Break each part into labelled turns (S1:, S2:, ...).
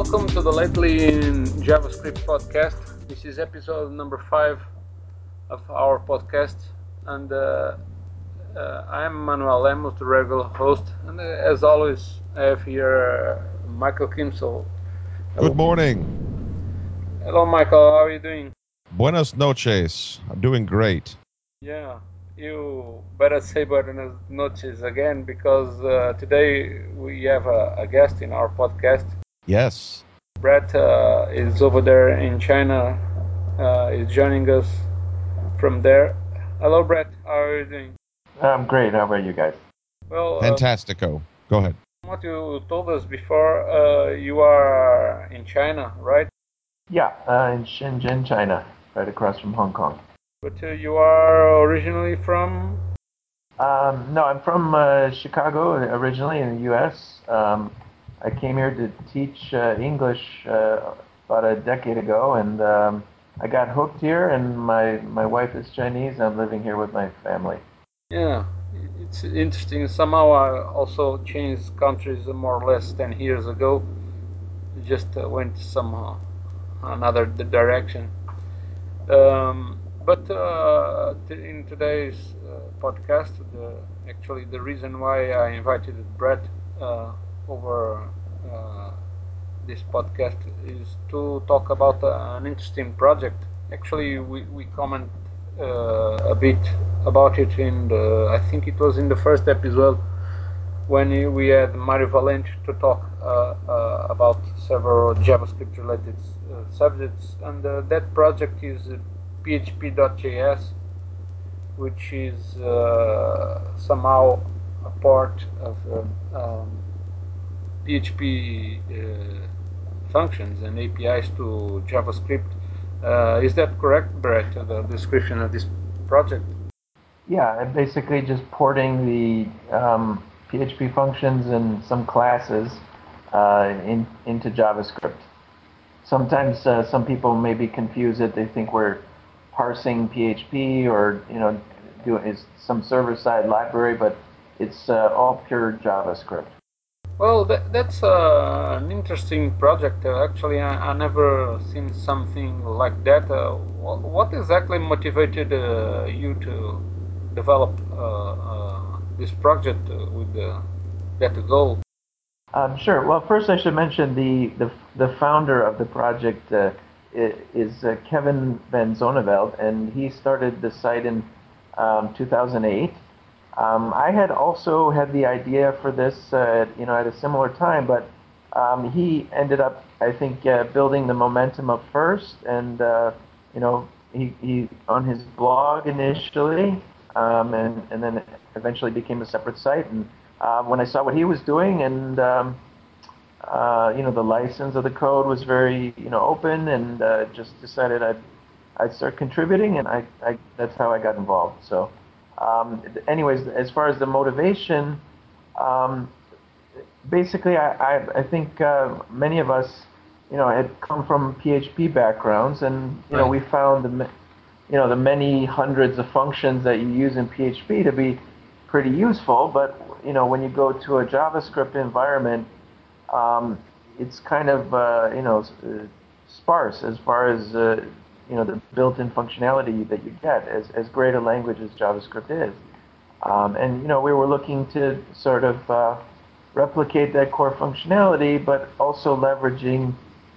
S1: welcome to the Lately in JavaScript podcast. This is episode number 5 of our podcast, and I'm Manuel Lemos, the regular host, and as always, I have here Michael Kimsel.
S2: Good morning.
S1: Hello, Michael. How are you doing?
S2: Buenas noches. I'm doing great.
S1: Yeah, you better say buenas noches again because today we have a guest in our podcast.
S2: Yes.
S1: Brett is over there in China. Is joining us from there. Hello, Brett. How are you doing?
S3: I'm great. How about you guys?
S1: Well,
S2: Fantastico. Go ahead.
S1: what you told us before, you are in China, right?
S3: Yeah, in Shenzhen, China, right across from Hong Kong.
S1: But you are originally from.
S3: No, I'm from Chicago originally in the U.S. I came here to teach English about a decade ago, and I got hooked here. And my wife is Chinese. I'm living here with my family.
S1: Yeah, it's interesting. Somehow I also changed countries more or less 10 years ago. Just went somehow another direction. But in today's podcast, actually the reason why I invited Brett over uh, this podcast is to talk about an interesting project. Actually, we comment a bit about it in I think it was in the first episode when we had Mario Valente to talk about several JavaScript related subjects, and that project is php.js, which is somehow a part of PHP functions and APIs to JavaScript. Is that correct, Brett? The description of this project?
S3: Yeah, I'm basically just porting the PHP functions and some classes into JavaScript. Sometimes some people may be confused that they think we're parsing PHP or doing is some server-side library, but it's all pure JavaScript.
S1: Well, that's an interesting project. Actually, I never seen something like that. What exactly motivated you to develop this project with that goal?
S3: Sure. Well, first I should mention the founder of the project is Kevin Van Zonneveld, and he started the site in 2008. I had also had the idea for this, at a similar time, but he ended up, I think, building the momentum up first, and he on his blog initially, and then eventually became a separate site. And when I saw what he was doing, and the license of the code was very open, and just decided I'd start contributing, and I that's how I got involved. So, anyways, as far as the motivation, um, basically, I think many of us, had come from PHP backgrounds, and
S1: Right.
S3: we found the many hundreds of functions that you use in PHP to be pretty useful. But when you go to a JavaScript environment, um, it's kind of sparse as far as the built-in functionality that you get. As great a language as JavaScript is, and we were looking to sort of replicate that core functionality, but also leveraging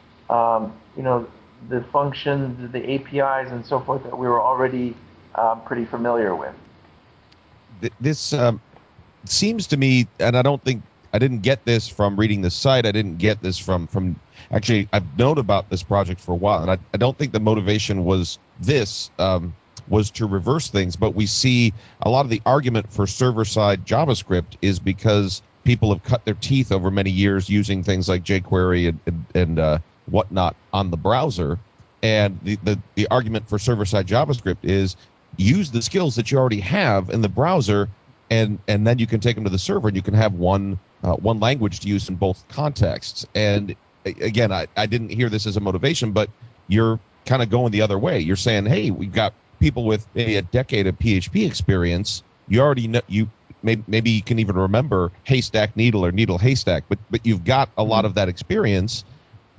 S3: the functions, the APIs, and so forth that we were already pretty familiar with.
S2: This seems to me, and I didn't get this from reading the site. I didn't get this from actually, I've known about this project for a while, and I don't think the motivation was this, was to reverse things, but we see a lot of the argument for server-side JavaScript is because people have cut their teeth over many years using things like jQuery and whatnot on the browser. And the argument for server-side JavaScript is use the skills that you already have in the browser, and then you can take them to the server, and you can have one language to use in both contexts. And again, I didn't hear this as a motivation, but you're kind of going the other way. You're saying, hey, we've got people with maybe a decade of PHP experience. You already know, maybe you can even remember haystack needle or needle haystack, but you've got a lot of that experience.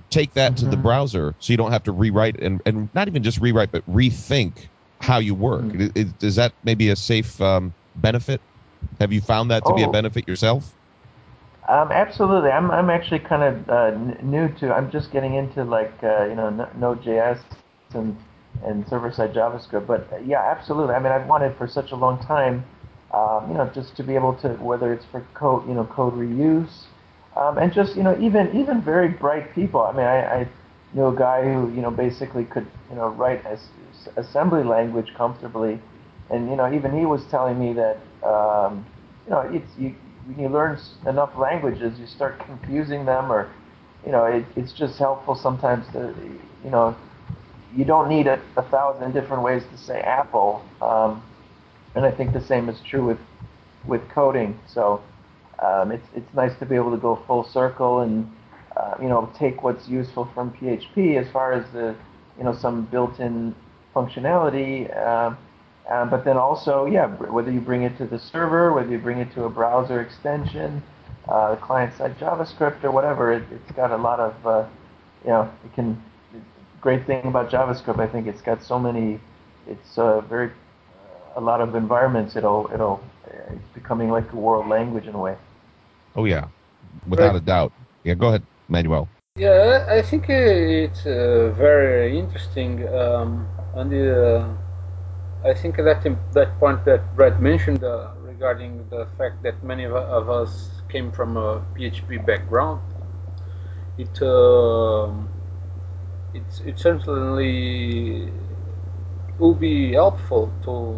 S2: take that to the browser so you don't have to rewrite and not even just rewrite, but rethink how you work. Is that maybe a safe benefit? Have you found that to be a benefit yourself?
S3: Absolutely. I'm actually kind of new to. I'm just getting into Node.js and server-side JavaScript. But yeah, absolutely. I mean, I've wanted for such a long time, just to be able to, whether it's for code, code reuse, and just even very bright people. I mean, I knew a guy who basically could write assembly language comfortably, and even he was telling me that it's when you learn enough languages, you start confusing them, or it's just helpful sometimes to you don't need a thousand different ways to say apple, and I think the same is true with coding. So it's nice to be able to go full circle and take what's useful from PHP as far as the some built-in functionality, but then also whether you bring it to the server, whether you bring it to a browser extension, client-side JavaScript or whatever, it's got a lot of it can. Great thing about JavaScript, I think it's got so many. It's very a lot of environments. It's becoming like a world language in a way.
S2: Oh yeah, without a doubt. Yeah, go ahead, Manuel.
S1: Yeah, I think it's very interesting, and I think that point that Brett mentioned regarding the fact that many of us came from a PHP background, it it certainly will be helpful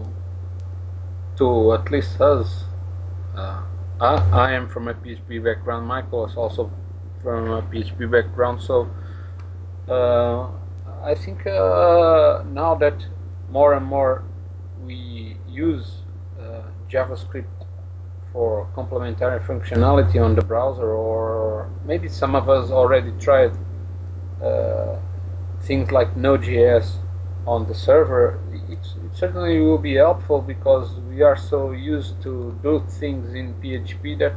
S1: to at least us. Uh, I am from a PHP background. Michael is also from a PHP background, so uh, I think now that more and more we use JavaScript for complementary functionality on the browser, or maybe some of us already tried uh, things like Node.js on the server, it certainly will be helpful because we are so used to do things in PHP that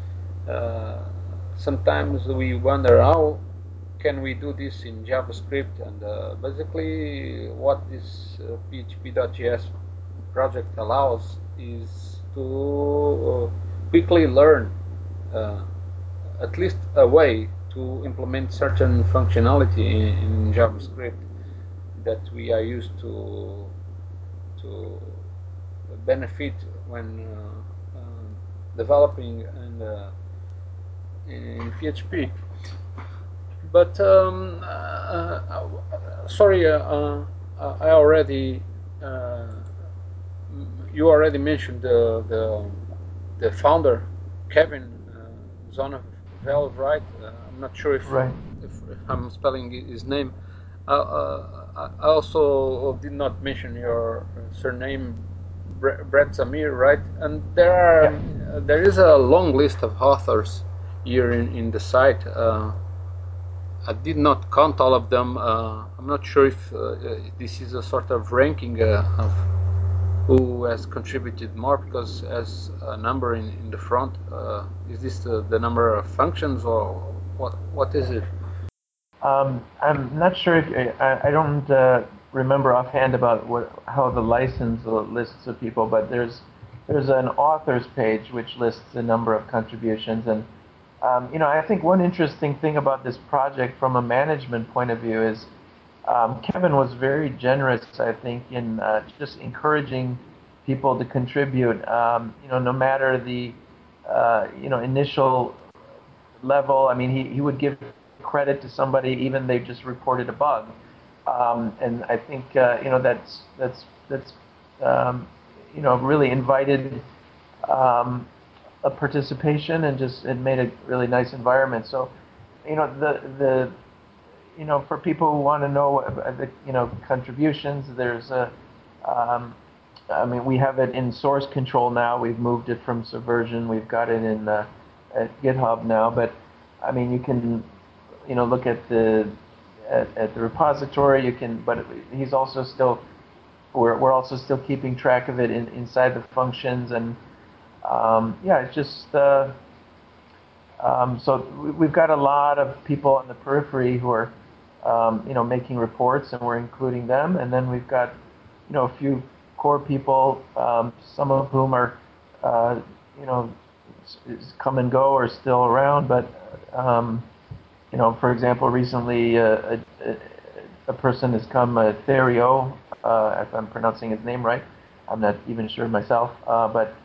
S1: sometimes we wonder how can we do this in JavaScript, and basically what this php.js project allows is to quickly learn uh, at least a way to implement certain functionality in JavaScript that we are used to benefit when developing in PHP. But sorry, I already you already mentioned the founder, Kevin Zonneveldt, right? I'm not sure
S3: Right.
S1: if I'm spelling his name. I also did not mention your surname, Brett Samir, right? And there is a long list of authors here in the site. I did not count all of them. I'm not sure if this is a sort of ranking of who has contributed more, because as a number in the front, is this the number of functions, or what is it?
S3: I'm not sure if I don't remember offhand about how the license lists of people, but there's an authors page which lists the number of contributions, and I think one interesting thing about this project from a management point of view is Kevin was very generous, I think, in just encouraging people to contribute. No matter the initial level. I mean, he would give credit to somebody even they just reported a bug, and I think that's really invited a participation, and just it made a really nice environment. So the for people who want to know the contributions, there's a I mean, we have it in source control now. We've moved it from Subversion. We've got it in at GitHub now. But I mean, you can look at the repository. You can, but he's also still we're also still keeping track of it inside the functions, and it's just So we've got a lot of people on the periphery who are, making reports, and we're including them. And then we've got, a few core people, some of whom are, uh, you know, come and go or still around. But, for example, recently a person has come, Therio, if I'm pronouncing his name right. I'm not even sure myself, but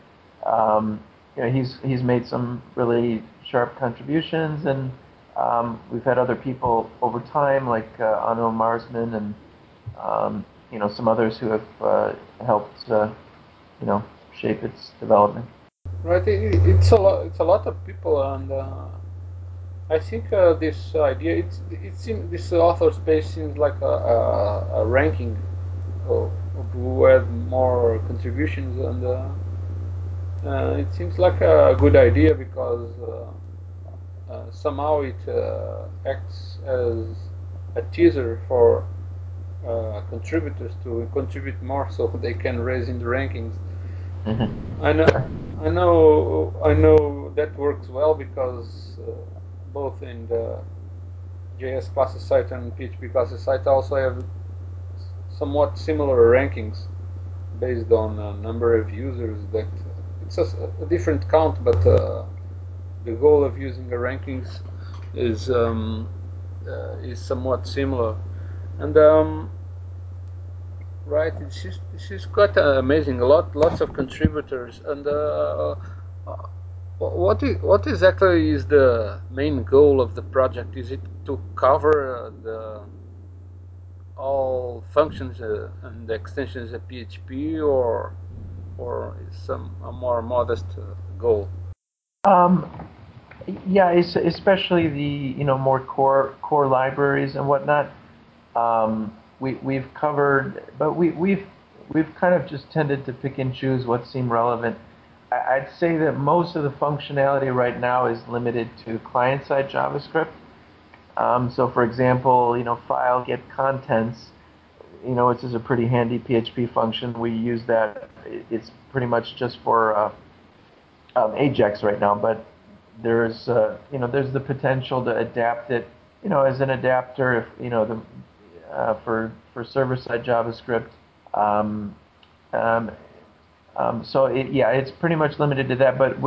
S3: he's made some really sharp contributions, and we've had other people over time like Anno Marsman and some others who have helped shape its development.
S1: Right, it's a lot. It's a lot of people, and I think this idea. This author space seems like a ranking of who had more contributions, and it seems like a good idea because somehow it acts as a teaser for contributors to contribute more, so they can raise in the rankings.
S3: Mm-hmm.
S1: I know,
S3: Sure.
S1: I know that works well because both in the JS classes site and PHP classes site also have somewhat similar rankings based on a number of users. That it's a different count, but the goal of using the rankings is somewhat similar. And right, she's quite amazing. Lots of contributors. And what exactly is the main goal of the project? Is it to cover the all functions and extensions of PHP, or is some a more modest goal?
S3: Um, yeah, especially the more core libraries and whatnot. We've covered, but we've kind of just tended to pick and choose what seem relevant. I'd say that most of the functionality right now is limited to client-side JavaScript. So, for example, file get contents, which is a pretty handy PHP function. We use that. It's pretty much just for Ajax right now, but there's the potential to adapt it, as an adapter, if for server-side JavaScript. Um, um, so it's pretty much limited to that, but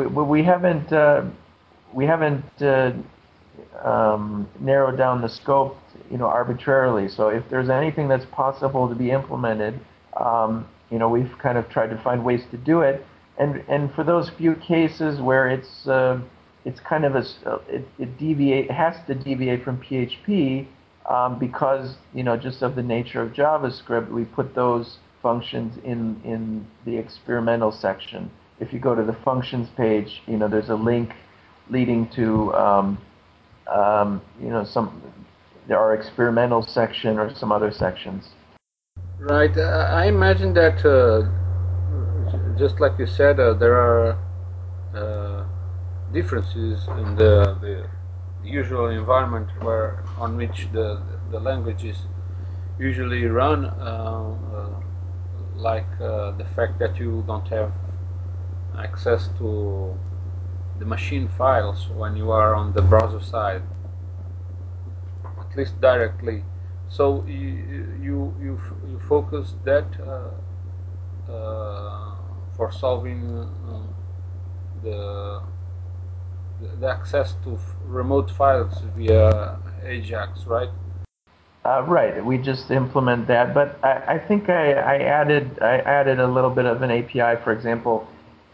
S3: we haven't narrowed down the scope, arbitrarily. So if there's anything that's possible to be implemented, we've kind of tried to find ways to do it. And for those few cases where it's kind of it has to deviate from PHP, because just of the nature of JavaScript, we put those functions in the experimental section. If you go to the functions page, there's a link leading to some there are experimental section or some other sections.
S1: Right. I imagine that just like you said, there are uh, differences in the usual environment where on which the language is usually run, like the fact that you don't have access to the machine files when you are on the browser side, at least directly. So you focus that for solving the the access to remote files via Ajax, right?
S3: Right. We just implement that, but I think I added a little bit of an API. For example,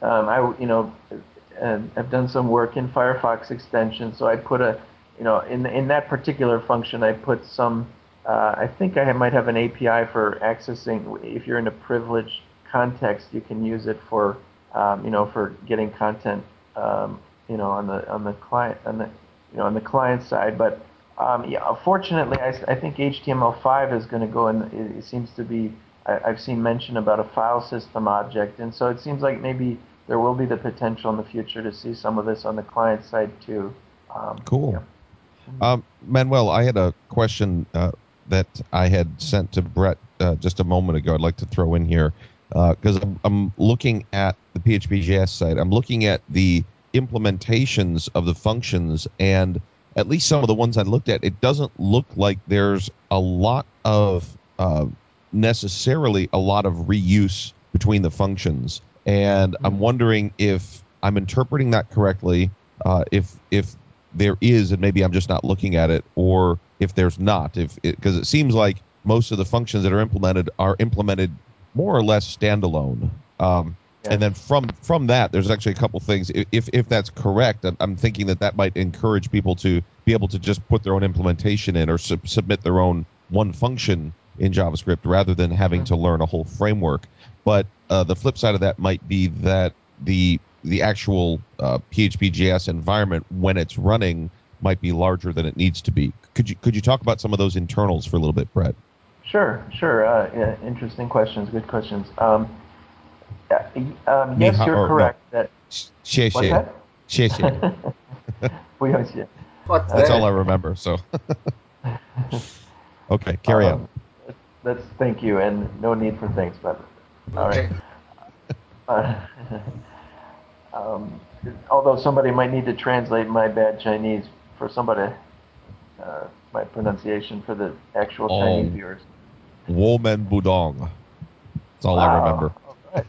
S3: I've done some work in Firefox extension, so I put in that particular function I put some. I think I might have an API for accessing. If you're in a privileged context, you can use it for getting content, on the client on the client side, but. Yeah, fortunately, I think HTML5 is going to go in. It seems to be. I've seen mention about a file system object, and so it seems like maybe there will be the potential in the future to see some of this on the client side too.
S2: Cool.
S3: Yeah.
S2: Manuel, I had a question that I had sent to Brett just a moment ago. I'd like to throw in here because I'm looking at the PHP.js site. I'm looking at the implementations of the functions, and at least some of the ones I looked at, it doesn't look like there's a lot of necessarily a lot of reuse between the functions. And I'm wondering if I'm interpreting that correctly, if there is, and maybe I'm just not looking at it, or if there's not, because it seems like most of the functions that are implemented more or less standalone. And then from that, there's actually a couple things. If that's correct, I'm thinking that might encourage people to be able to just put their own implementation in or submit their own one function in JavaScript rather than having to learn a whole framework. But the flip side of that might be that the actual PHP.js environment, when it's running, might be larger than it needs to be. Could you talk about some of those internals for a little bit, Brett?
S3: Sure. Yeah, interesting questions. Good questions. Yes, you're correct. No. What's that?
S2: That's all I remember. So, okay, carry on.
S3: Thank you, and no need for thanks, but all right. Although somebody might need to translate my bad Chinese for somebody, my pronunciation for the actual Chinese viewers.
S2: Women Budong. That's all I remember.
S3: All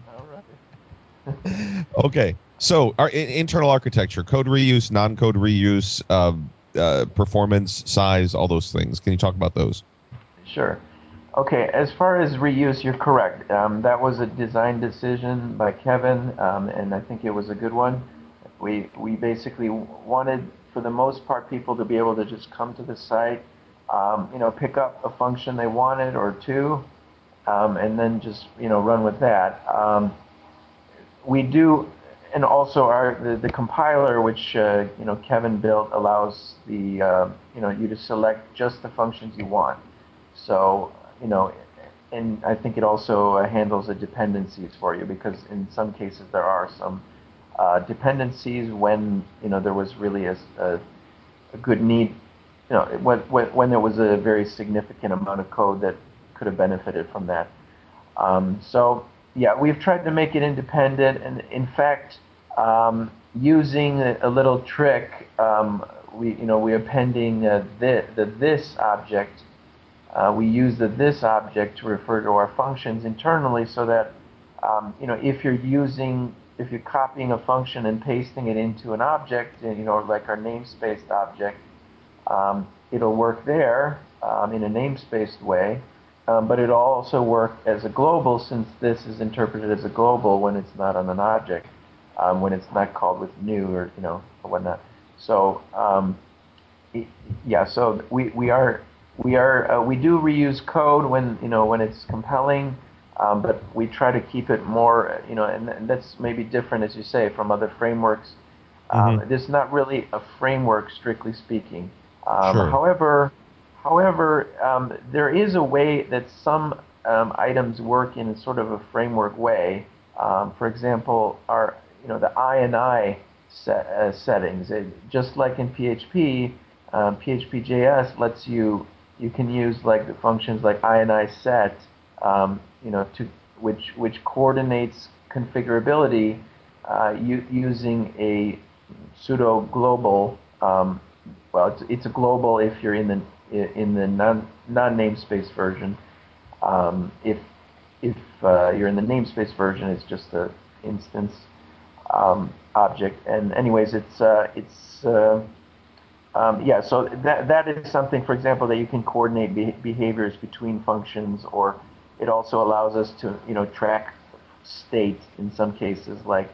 S3: right.
S2: Okay, so our internal architecture, code reuse, non-code reuse, performance, size, all those things. Can you talk about those?
S3: Sure. Okay, as far as reuse, you're correct. That was a design decision by Kevin, and I think it was a good one. We basically wanted, for the most part, people to be able to just come to the site, pick up a function they wanted or two, and then just run with that. We do, and also the compiler, which Kevin built, allows you to select just the functions you want. So and I think it also handles the dependencies for you, because in some cases there are some dependencies when there was really a good need, when there was a very significant amount of code that could have benefited from that. So yeah, we've tried to make it independent, and in fact, using a little trick, we're appending the this object. We use the this object to refer to our functions internally, so that if you're copying a function and pasting it into an object, like our namespaced object, it'll work there in a namespaced way, but it'll also work as a global, since this is interpreted as a global when it's not on an object, when it's not called with new or whatnot. So so we do reuse code when it's compelling, but we try to keep it more, and that's maybe different, as you say, from other frameworks. There's not really a framework, strictly speaking.
S2: Sure.
S3: However, there is a way that some items work in sort of a framework way. For example, the INI settings. Just like in PHP, PHP.js lets you can use like the functions like ini set, which coordinates configurability using a pseudo global. Well, it's a global if you're in the non namespace version. If you're in the namespace version, it's just an instance object. And anyways, so that is something, for example, that you can coordinate behaviors between functions, or it also allows us to track state in some cases, like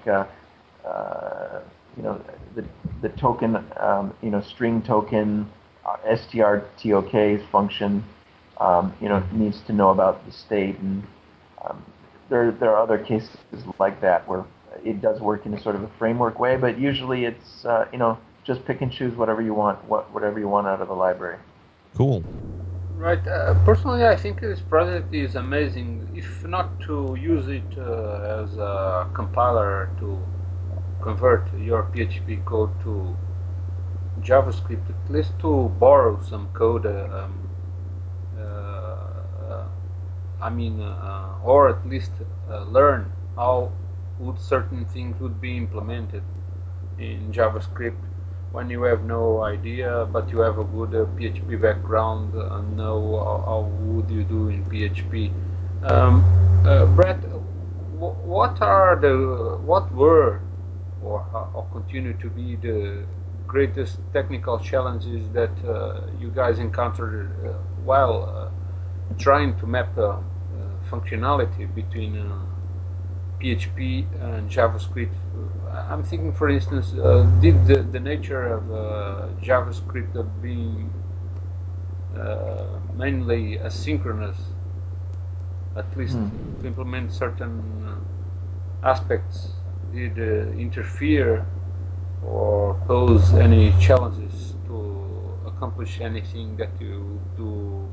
S3: the token, string token, strtok function, needs to know about the state, and there are other cases like that where it does work in a sort of a framework way, but usually it's just pick and choose whatever you want out of the library.
S2: Cool.
S1: Right. Personally, I think this project is amazing. If not to use it as a compiler to convert your PHP code to JavaScript, at least to borrow some code. Or at least learn how certain things would be implemented. in JavaScript when you have no idea, but you have a good PHP background and know how would you do in PHP. Brett, what were or continue to be the greatest technical challenges that you guys encountered while trying to map functionality between PHP and JavaScript? I'm thinking, for instance, did the nature of JavaScript of being mainly asynchronous, at least to implement certain aspects, did interfere or pose any challenges to accomplish anything that you do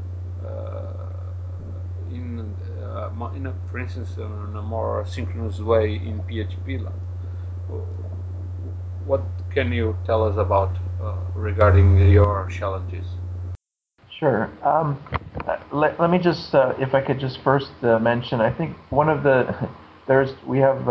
S1: for instance, in a more synchronous way in PHP? What can you tell us about regarding your challenges?
S3: Sure. Let me just, if I could just first mention, I think one of the, we have,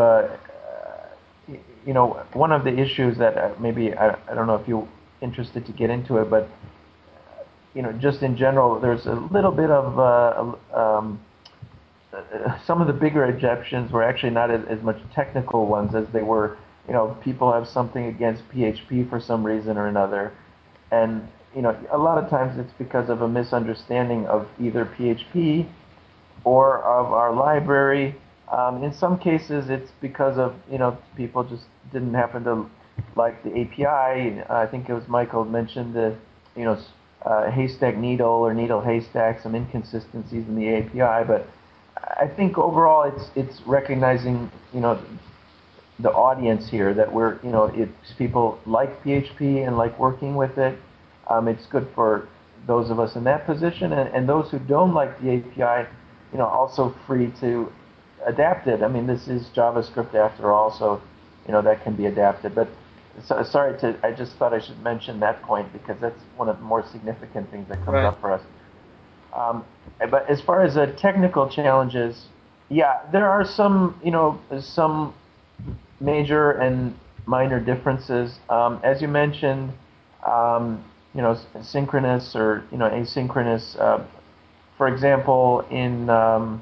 S3: one of the issues that maybe, I don't know if you're interested to get into it, but, just in general, there's a little bit of, some of the bigger objections were actually not as much technical ones as they were, people have something against PHP for some reason or another. And a lot of times it's because of a misunderstanding of either PHP or of our library. In some cases, it's because of people just didn't happen to like the API. I think it was Michael mentioned the haystack needle or needle haystack, some inconsistencies in the API. But I think overall it's recognizing the audience here that we're it's people like PHP and like working with it. It's good for those of us in that position, and those who don't like the API, also free to adapt it. I mean, this is JavaScript after all, so that can be adapted. But I just thought I should mention that point because that's one of the more significant things that comes up for us. But as far as technical challenges, yeah, there are some some major and minor differences. As you mentioned, synchronous or asynchronous. For example, in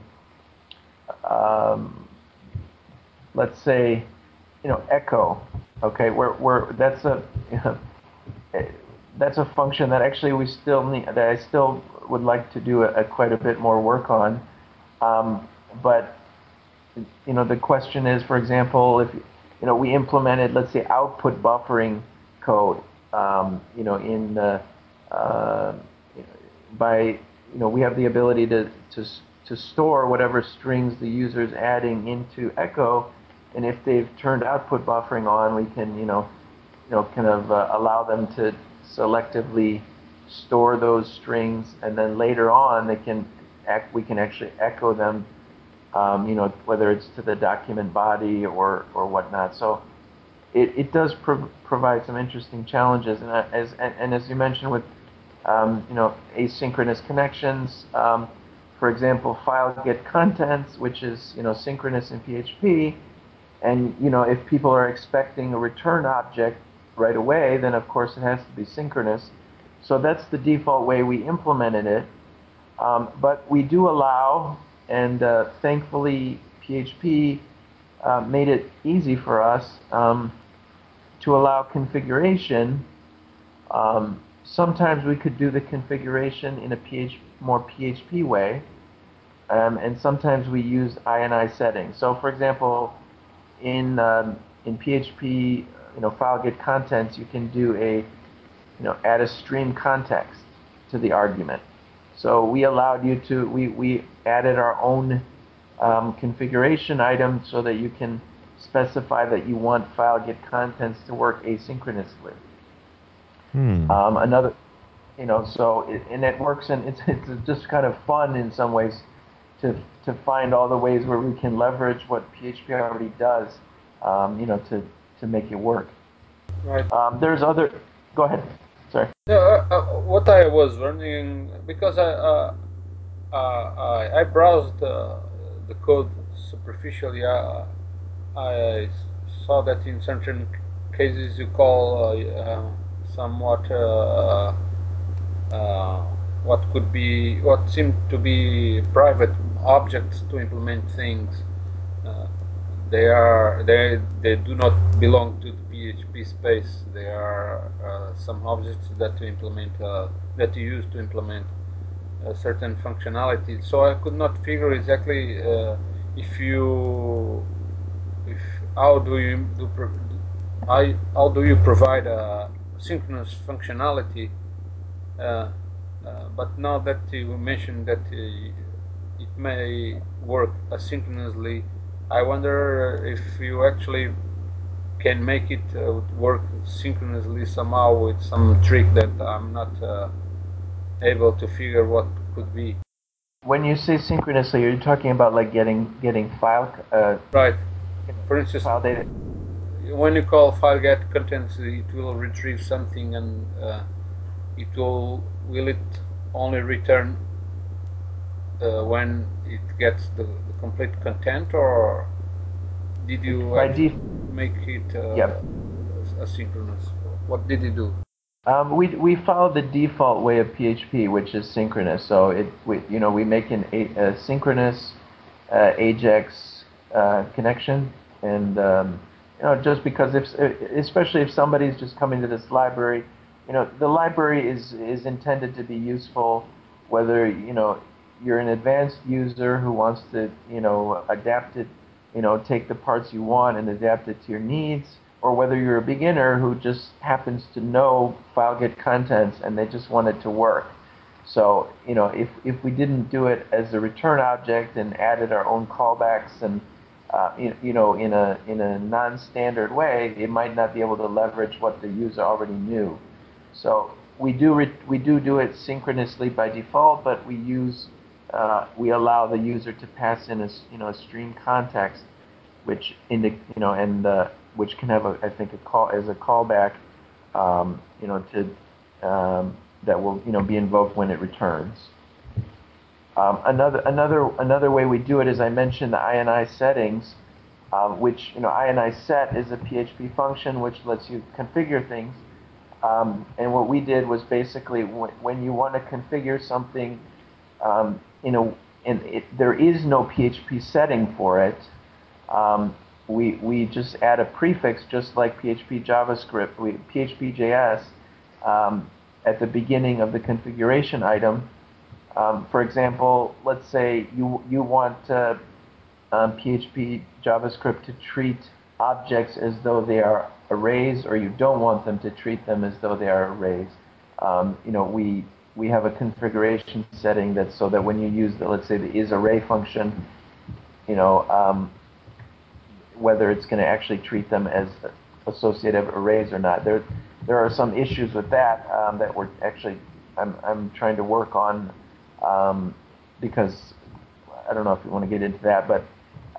S3: let's say echo. Okay, where that's a that's a function that actually we still need, that I still would like to do quite a bit more work on. But the question is, for example, if we implemented, let's say, output buffering code, in by we have the ability to store whatever strings the user's adding into Echo, and if they've turned output buffering on, we can kind of allow them to selectively store those strings, and then later on we can actually echo them, whether it's to the document body or whatnot. So it does provide some interesting challenges, and as you mentioned with asynchronous connections, for example, file get contents, which is synchronous in PHP, and if people are expecting a return object right away, then of course it has to be synchronous. So that's the default way we implemented it. But we do allow, and thankfully PHP made it easy for us to allow configuration. Sometimes we could do the configuration in a more PHP way, and sometimes we use INI settings. So, for example, in PHP, file get contents, you can do add a stream context to the argument. So we allowed you to, we added our own configuration item so that you can specify that you want file get contents to work asynchronously. Another, and it works, and it's just kind of fun in some ways to find all the ways where we can leverage what PHP already does, to make it work.
S1: Right.
S3: There's other. Go ahead. Sorry.
S1: What I was learning, because I browsed the code superficially, I saw that in certain cases you call somewhat what seem to be private objects to implement things. Uh, they do not belong to the PHP space. They are some objects that you use to implement a certain functionality. So I could not figure exactly if you if how do you do how do you provide a synchronous functionality. Uh, but now that you mentioned that it may work asynchronously, I wonder if you actually can make it work synchronously somehow with some trick that I'm not able to figure what could be.
S3: When you say synchronously, are you talking about like getting file
S1: Right. For instance,
S3: file data?
S1: when you call file get contents, it will retrieve something, and will it only return when it gets the complete content, or did you
S3: By
S1: make it
S3: Yep.
S1: asynchronous? What did you do?
S3: We follow the default way of PHP, which is synchronous. So we make a synchronous AJAX connection, and just because especially if somebody's just coming to this library, the library is intended to be useful, whether you're an advanced user who wants to adapt it, take the parts you want and adapt it to your needs, or whether you're a beginner who just happens to know FileGet contents and they just want it to work. So, if we didn't do it as a return object and added our own callbacks and in a non-standard way, it might not be able to leverage what the user already knew. So we do it synchronously by default, but we allow the user to pass in a stream context, which which can have I think a call as a callback, to that will be invoked when it returns. Another way we do it is I mentioned the ini settings, which ini set is a PHP function which lets you configure things. And what we did was basically when you want to configure something, there is no PHP setting for it. We just add a prefix, just like PHP JavaScript, PHP.js, at the beginning of the configuration item. For example, let's say you want PHP JavaScript to treat objects as though they are arrays, or you don't want them to treat them as though they are arrays. We have a configuration setting that so that when you use let's say the isArray function, whether it's going to actually treat them as associative arrays or not. There are some issues with that that we're actually I'm trying to work on, because I don't know if you want to get into that, but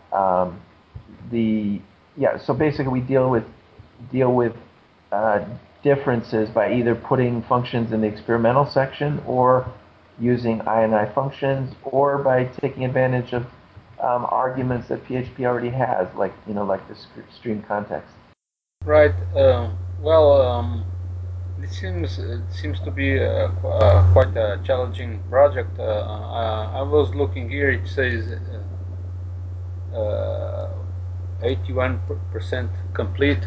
S3: so basically we deal with differences by either putting functions in the experimental section or using ini functions, or by taking advantage of arguments that PHP already has, like the stream context.
S1: Right. It seems to be quite a challenging project. I was looking here. It says 81% complete.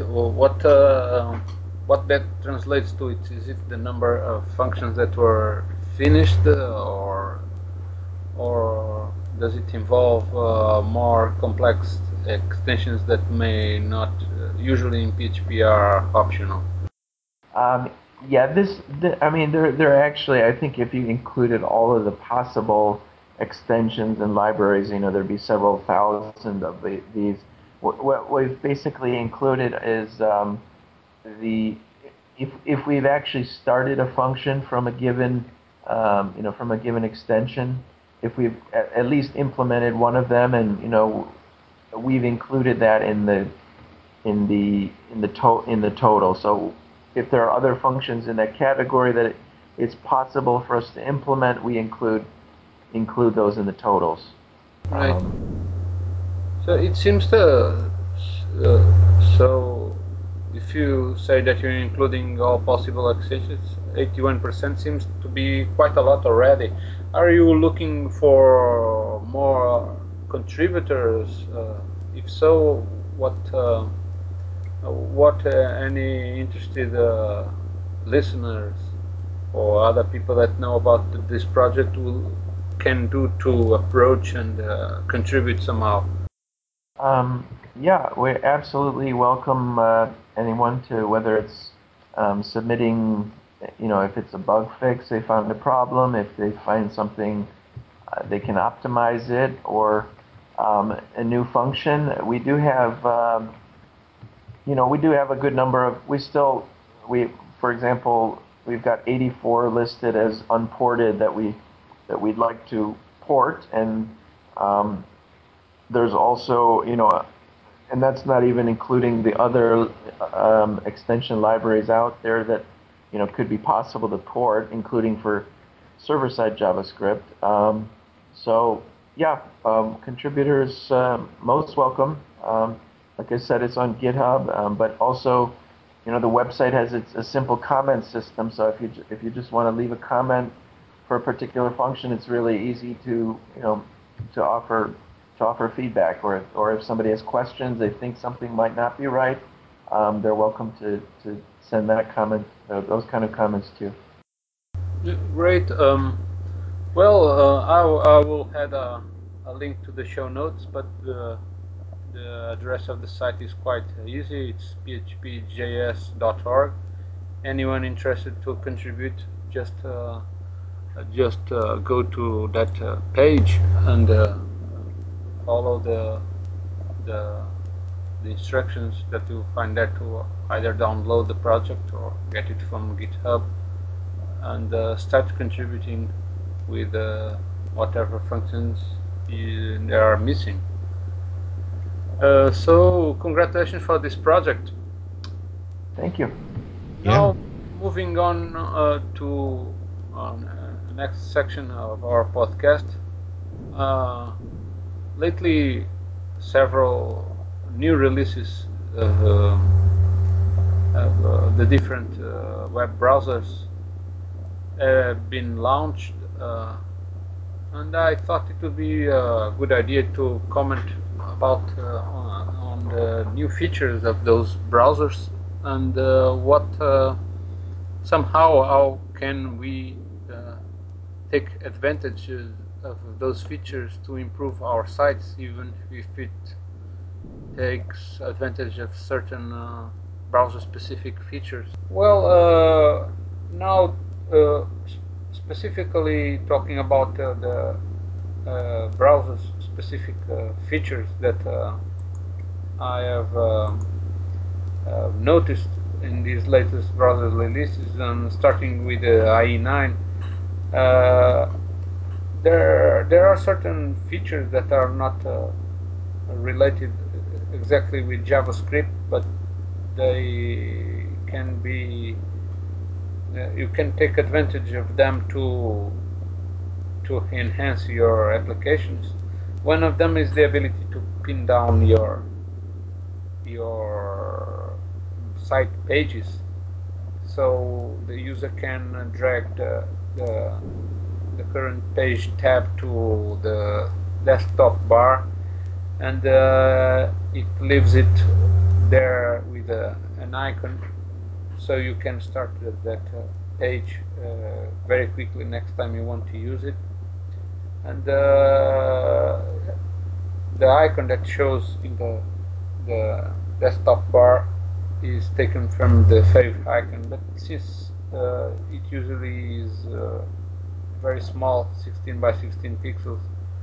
S1: What that translates to? Is it the number of functions that were finished, or does it involve more complex extensions that may not usually in PHP are optional?
S3: I mean, there actually, I think if you included all of the possible extensions and libraries, there'd be several thousand of these. What we've basically included is if we've actually started a function from a given extension, if we've at least implemented one of them, and we've included that in the total. So if there are other functions in that category that it's possible for us to implement, we include those in the totals.
S1: Right. So it seems to so if if you say that you're including all possible extensions, 81% seems to be quite a lot already. Are you looking for more contributors? If so, what any interested listeners or other people that know about this project can do to approach and contribute somehow?
S3: Yeah, we absolutely welcome anyone to, whether it's submitting, if it's a bug fix, they found a problem, if they find something, they can optimize it, or a new function. We do have, we do have a good number of, for example, we've got 84 listed as unported that we'd like to port, and there's also, and that's not even including the other extension libraries out there that could be possible to port, including for server-side JavaScript. So yeah, contributors most welcome. Like I said, it's on GitHub, but also, the website has a simple comment system. So if you just want to leave a comment for a particular function, it's really easy to to offer feedback, or if somebody has questions, they think something might not be right, they're welcome to send that comment, those kind of comments too.
S1: Great. Well, I will add a link to the show notes, but the address of the site is quite easy. It's phpjs.org. Anyone interested to contribute, just go to that page and follow the instructions that you find there to either download the project or get it from GitHub, and start contributing with whatever functions they are missing. So congratulations for this project.
S3: Thank you.
S1: Now, moving on to the next section of our podcast. Lately, several new releases of the different web browsers have been launched, and I thought it would be a good idea to comment about on the new features of those browsers, and how can we take advantage of those features to improve our sites, even if it takes advantage of certain browser-specific features. Well, now specifically talking about the browser-specific features that I have noticed in these latest browser releases, starting with the IE9. There are certain features that are not related exactly with JavaScript, but they can be you can take advantage of them to enhance your applications. One of them is the ability to pin down your site pages, so the user can drag the current page tab to the desktop bar, and it leaves it there with an icon, so you can start that page very quickly next time you want to use it. And the icon that shows in the desktop bar is taken from the favorite icon, but since it usually is very small, 16 by 16 pixels,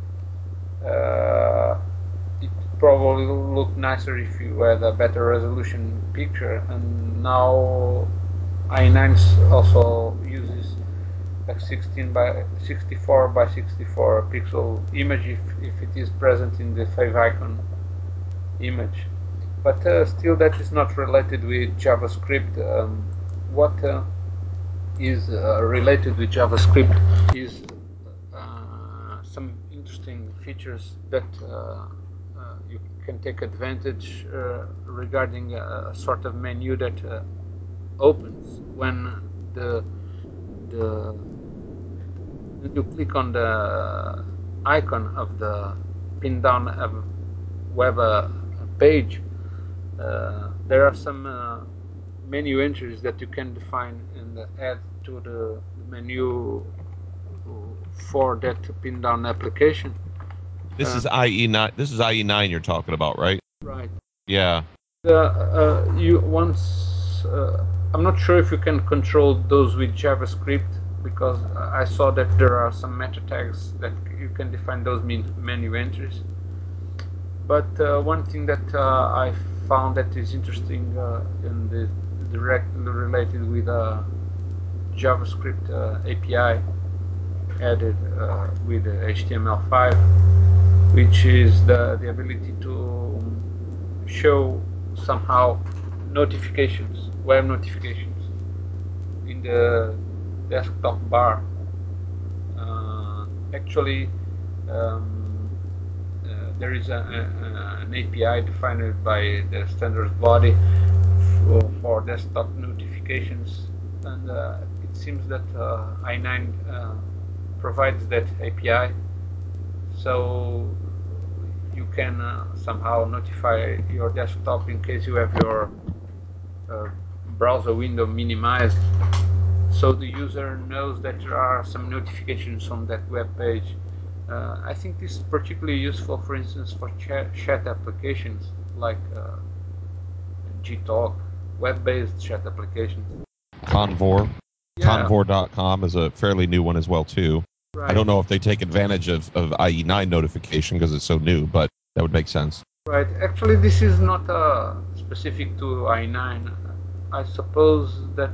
S1: it probably will look nicer if you had a better resolution picture. And now i9 also uses a 64 by 64 pixel image if it is present in the favicon image. But still, that is not related with JavaScript. What is related with JavaScript is some interesting features that you can take advantage regarding a sort of menu that opens when the you click on the icon of the pin down web page. There are some menu entries that you can define and add to the menu for that pin down application.
S2: This is IE9. This is IE9 you're talking about, right?
S1: Right.
S2: Yeah.
S1: You once I'm not sure if you can control those with JavaScript, because I saw that there are some meta tags that you can define those menu entries. But one thing that I found that is interesting in the directly related with JavaScript API added with HTML5, which is the ability to show somehow notifications, web notifications in the desktop bar. Actually, there is an API defined by the standards body for desktop notifications, and it seems that i9 provides that API, so you can somehow notify your desktop in case you have your browser window minimized, so the user knows that there are some notifications on that web page. I think this is particularly useful, for instance, for chat applications like Gtalk, web-based chat applications.
S2: Convor.
S1: Yeah.
S2: Convor.com is a fairly new one as well, too.
S1: Right.
S2: I don't know if they take advantage of IE9 notification because it's so new, but that would make sense.
S1: Right. Actually, this is not specific to i9. I suppose that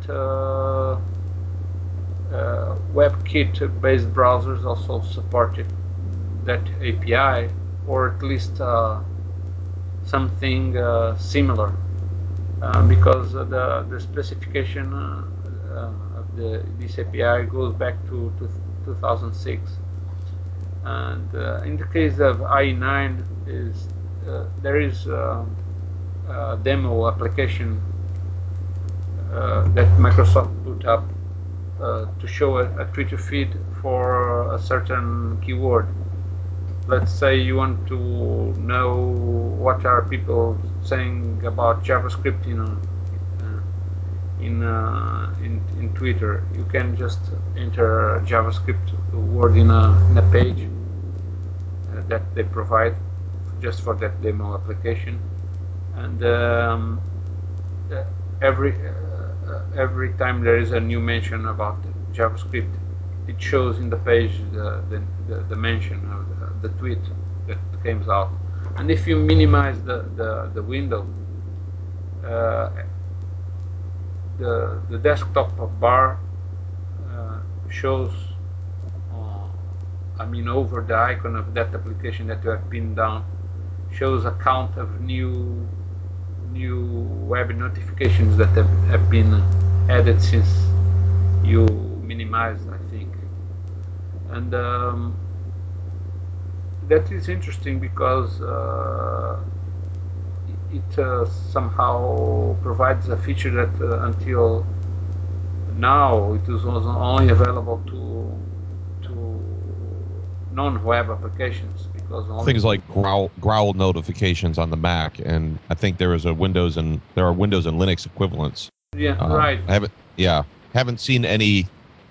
S1: WebKit-based browsers also supported that API, or at least something similar, because the specification of this API goes back to 2006. And in the case of IE9, there is a demo application that Microsoft put up to show a Twitter feed for a certain keyword. Let's say you want to know what are people saying about JavaScript in Twitter. You can just enter a JavaScript word in a page that they provide just for that demo application, and every time there is a new mention about JavaScript, it shows in the page the mention of the tweet that came out. And if you minimize the window, the desktop bar shows over the icon of that application that you have pinned down, shows a count of new web notifications that have been added since you minimized, I think. And that is interesting because it somehow provides a feature that until now it was only available to non-web applications, because only
S2: things like growl notifications on the Mac, and I think there are Windows and Linux equivalents.
S1: Yeah, right.
S2: I haven't seen any.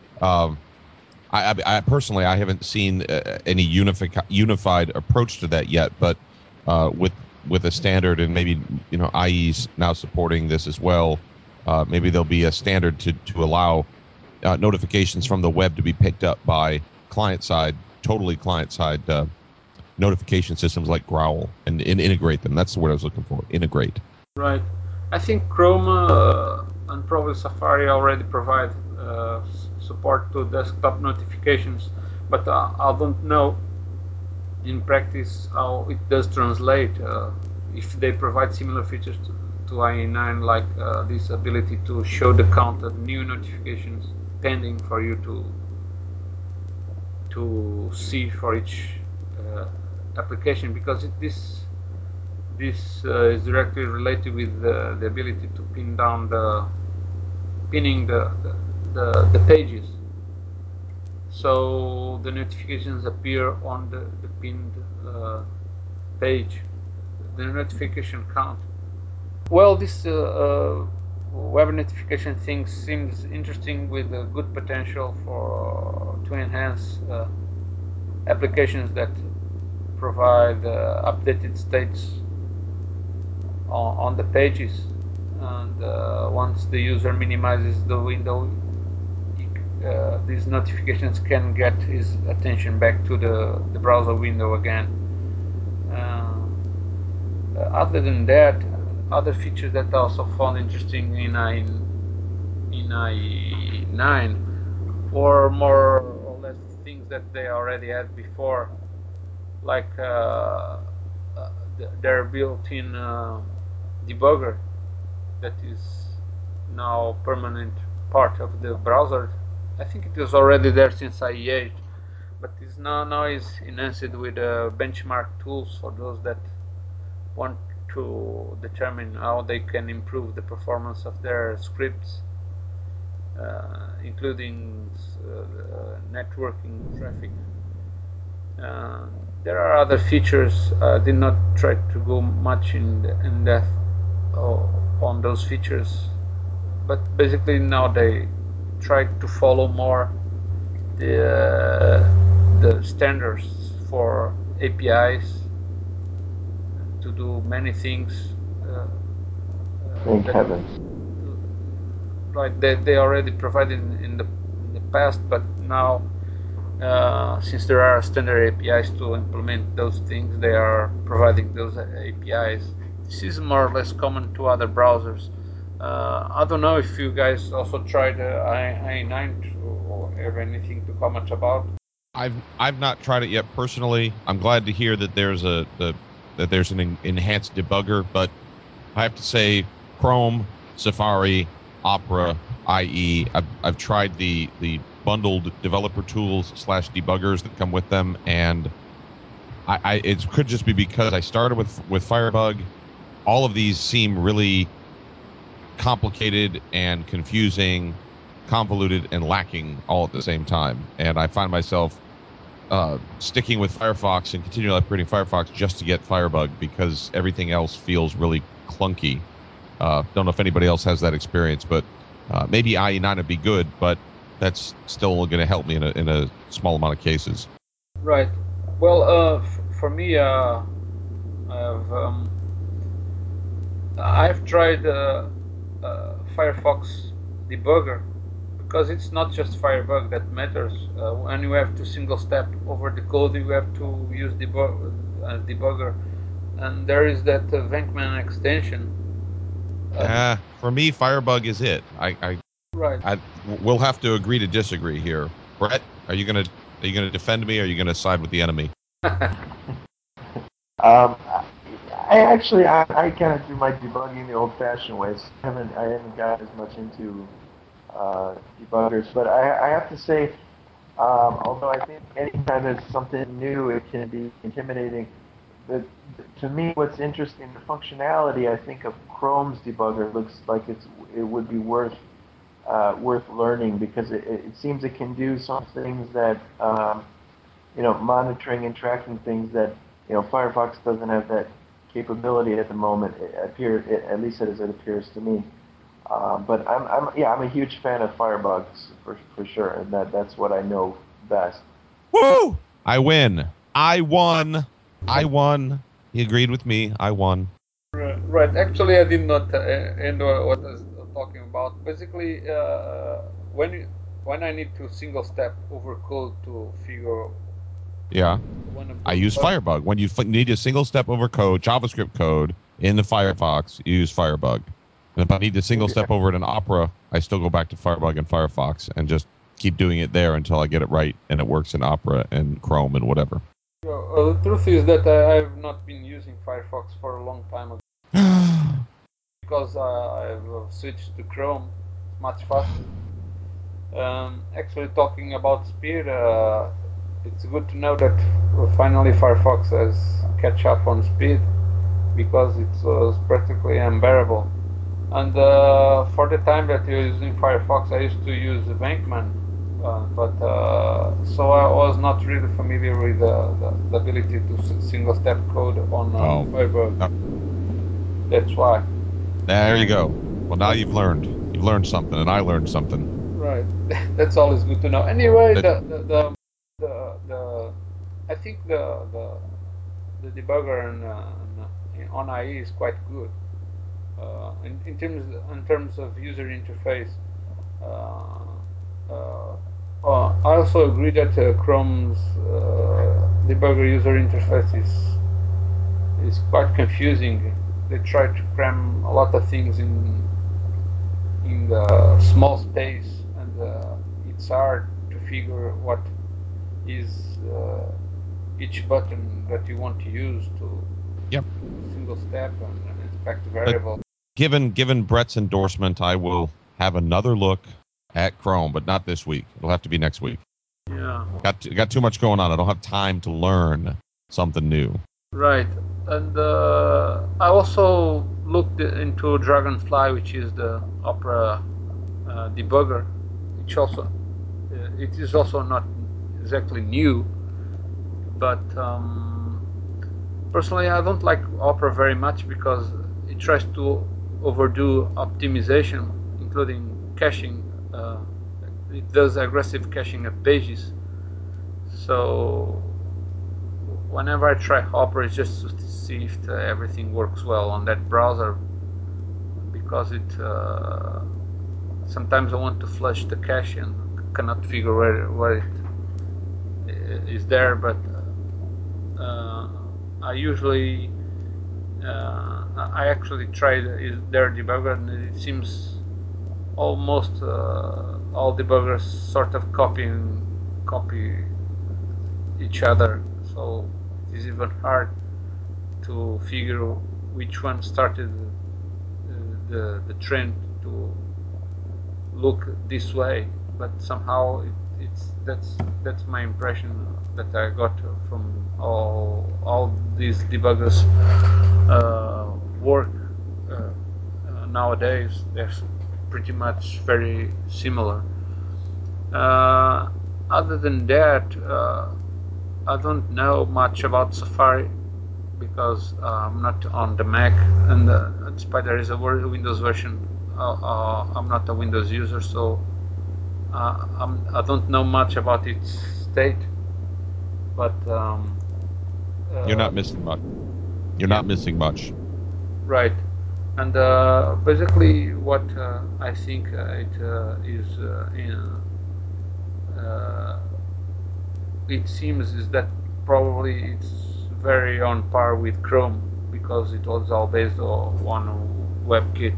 S2: I personally haven't seen any unified approach to that yet, but with a standard, and maybe IE's now supporting this as well. Maybe there'll be a standard to allow notifications from the web to be picked up by totally client-side notification systems like Growl, and integrate them. That's the word I was looking for. Integrate.
S1: Right. I think Chrome and probably Safari already provide support to desktop notifications, but I don't know in practice how it does translate. If they provide similar features to IE9, like this ability to show the count of new notifications pending for you to see for each application, because this this is directly related with the ability to pinning the pages. So the notifications appear on the pinned page, the notification count. Well, this web notification thing seems interesting with a good potential for to enhance applications that provide updated states on the pages, and once the user minimizes the window, these notifications can get his attention back to the browser window again. Other than that, other features that I also found interesting in IE9 were more or less things that they already had before, like their built-in debugger that is now permanent part of the browser. I think it was already there since IE8, but is now is enhanced with benchmark tools for those that want to determine how they can improve the performance of their scripts, including networking traffic. There are other features. I did not try to go much in depth on those features, but basically now they try to follow more the standards for APIs to do many things.
S3: Thank heavens.
S1: Right, they already provided in the past, but now since there are standard APIs to implement those things, they are providing those APIs. This is more or less common to other browsers. I don't know if you guys also tried IE9 or have anything to comment about.
S2: I've not tried it yet personally. I'm glad to hear that there's an enhanced debugger, but I have to say Chrome, Safari, Opera, IE. I've tried the bundled developer tools / debuggers that come with them, and it could just be because I started with Firebug. All of these seem really complicated and confusing, convoluted, and lacking all at the same time. And I find myself sticking with Firefox and continually upgrading Firefox just to get Firebug because everything else feels really clunky. Don't know if anybody else has that experience, but maybe IE9 would be good, but that's still going to help me in a small amount of cases.
S1: Right. Well, for me, I've tried Firefox debugger because it's not just Firebug that matters. When you have to single step over the code, you have to use debugger, and there is that Venkman extension.
S2: For me, Firebug is it.
S1: Right.
S2: We'll have to agree to disagree here. Brett, are you gonna defend me, or are you gonna side with the enemy?
S3: I kind of do my debugging the old-fashioned way. So I haven't got as much into debuggers, but I have to say, although I think anytime there's something new, it can be intimidating. To me, what's interesting, the functionality, I think, of Chrome's debugger looks like it would be worth learning because it seems it can do some things that monitoring and tracking things that Firefox doesn't have that capability at the moment. At least as it appears to me. But I'm a huge fan of Firebugs for sure, and that's what I know best.
S2: Woo! I win. I won. He agreed with me. I won.
S1: Right. Actually, I did not end what I was talking about. Basically, when I need to single step over code to figure.
S2: Yeah. I use Firebug. When you need a single step over code, JavaScript code in the Firefox, you use Firebug. And if I need to single step over it in Opera, I still go back to Firebug and Firefox and just keep doing it there until I get it right and it works in Opera and Chrome and whatever.
S1: The truth is that I've not been using Firefox for a long time ago because I've switched to Chrome. It's much faster. Actually, talking about speed, it's good to know that finally Firefox has catch up on speed. because it was practically unbearable. And for the time that I was using Firefox, I used to use Bankman, but so I was not really familiar with the ability to single-step code on Firebug. That's why.
S2: There you go. Well, now you've learned. You've learned something, and I learned something.
S1: Right. That's always good to know. Anyway, the I think the debugger on IE is quite good. In terms of user interface, uh, uh, I also agree that Chrome's debugger user interface is quite confusing. They try to cram a lot of things in the small space, and it's hard to figure what is each button that you want to use to single step and inspect the variable.
S2: Given Brett's endorsement, I will have another look at Chrome, but not this week. It'll have to be next week.
S1: Yeah.
S2: Got too much going on. I don't have time to learn something new.
S1: Right. And I also looked into Dragonfly, which is the Opera debugger. It is also not exactly new, but personally I don't like Opera very much because it tries to overdo optimization, including caching. It does aggressive caching of pages. So whenever I try Opera, it's just to see if everything works well on that browser, because it sometimes I want to flush the cache and cannot figure where it is there, but I usually I actually tried their debugger, and it seems almost all debuggers sort of copy each other, so it is even hard to figure which one started the trend to look this way. But somehow that's my impression that I got from all these debuggers work nowadays. They're pretty much very similar. Other than that, I don't know much about Safari because I'm not on the Mac, and despite there is a Windows version, I'm not a Windows user, so I don't know much about its state. But
S2: You're not missing much. You're not missing much.
S1: Right. And basically, what I think it seems is that probably it's very on par with Chrome, because it was all based on WebKit.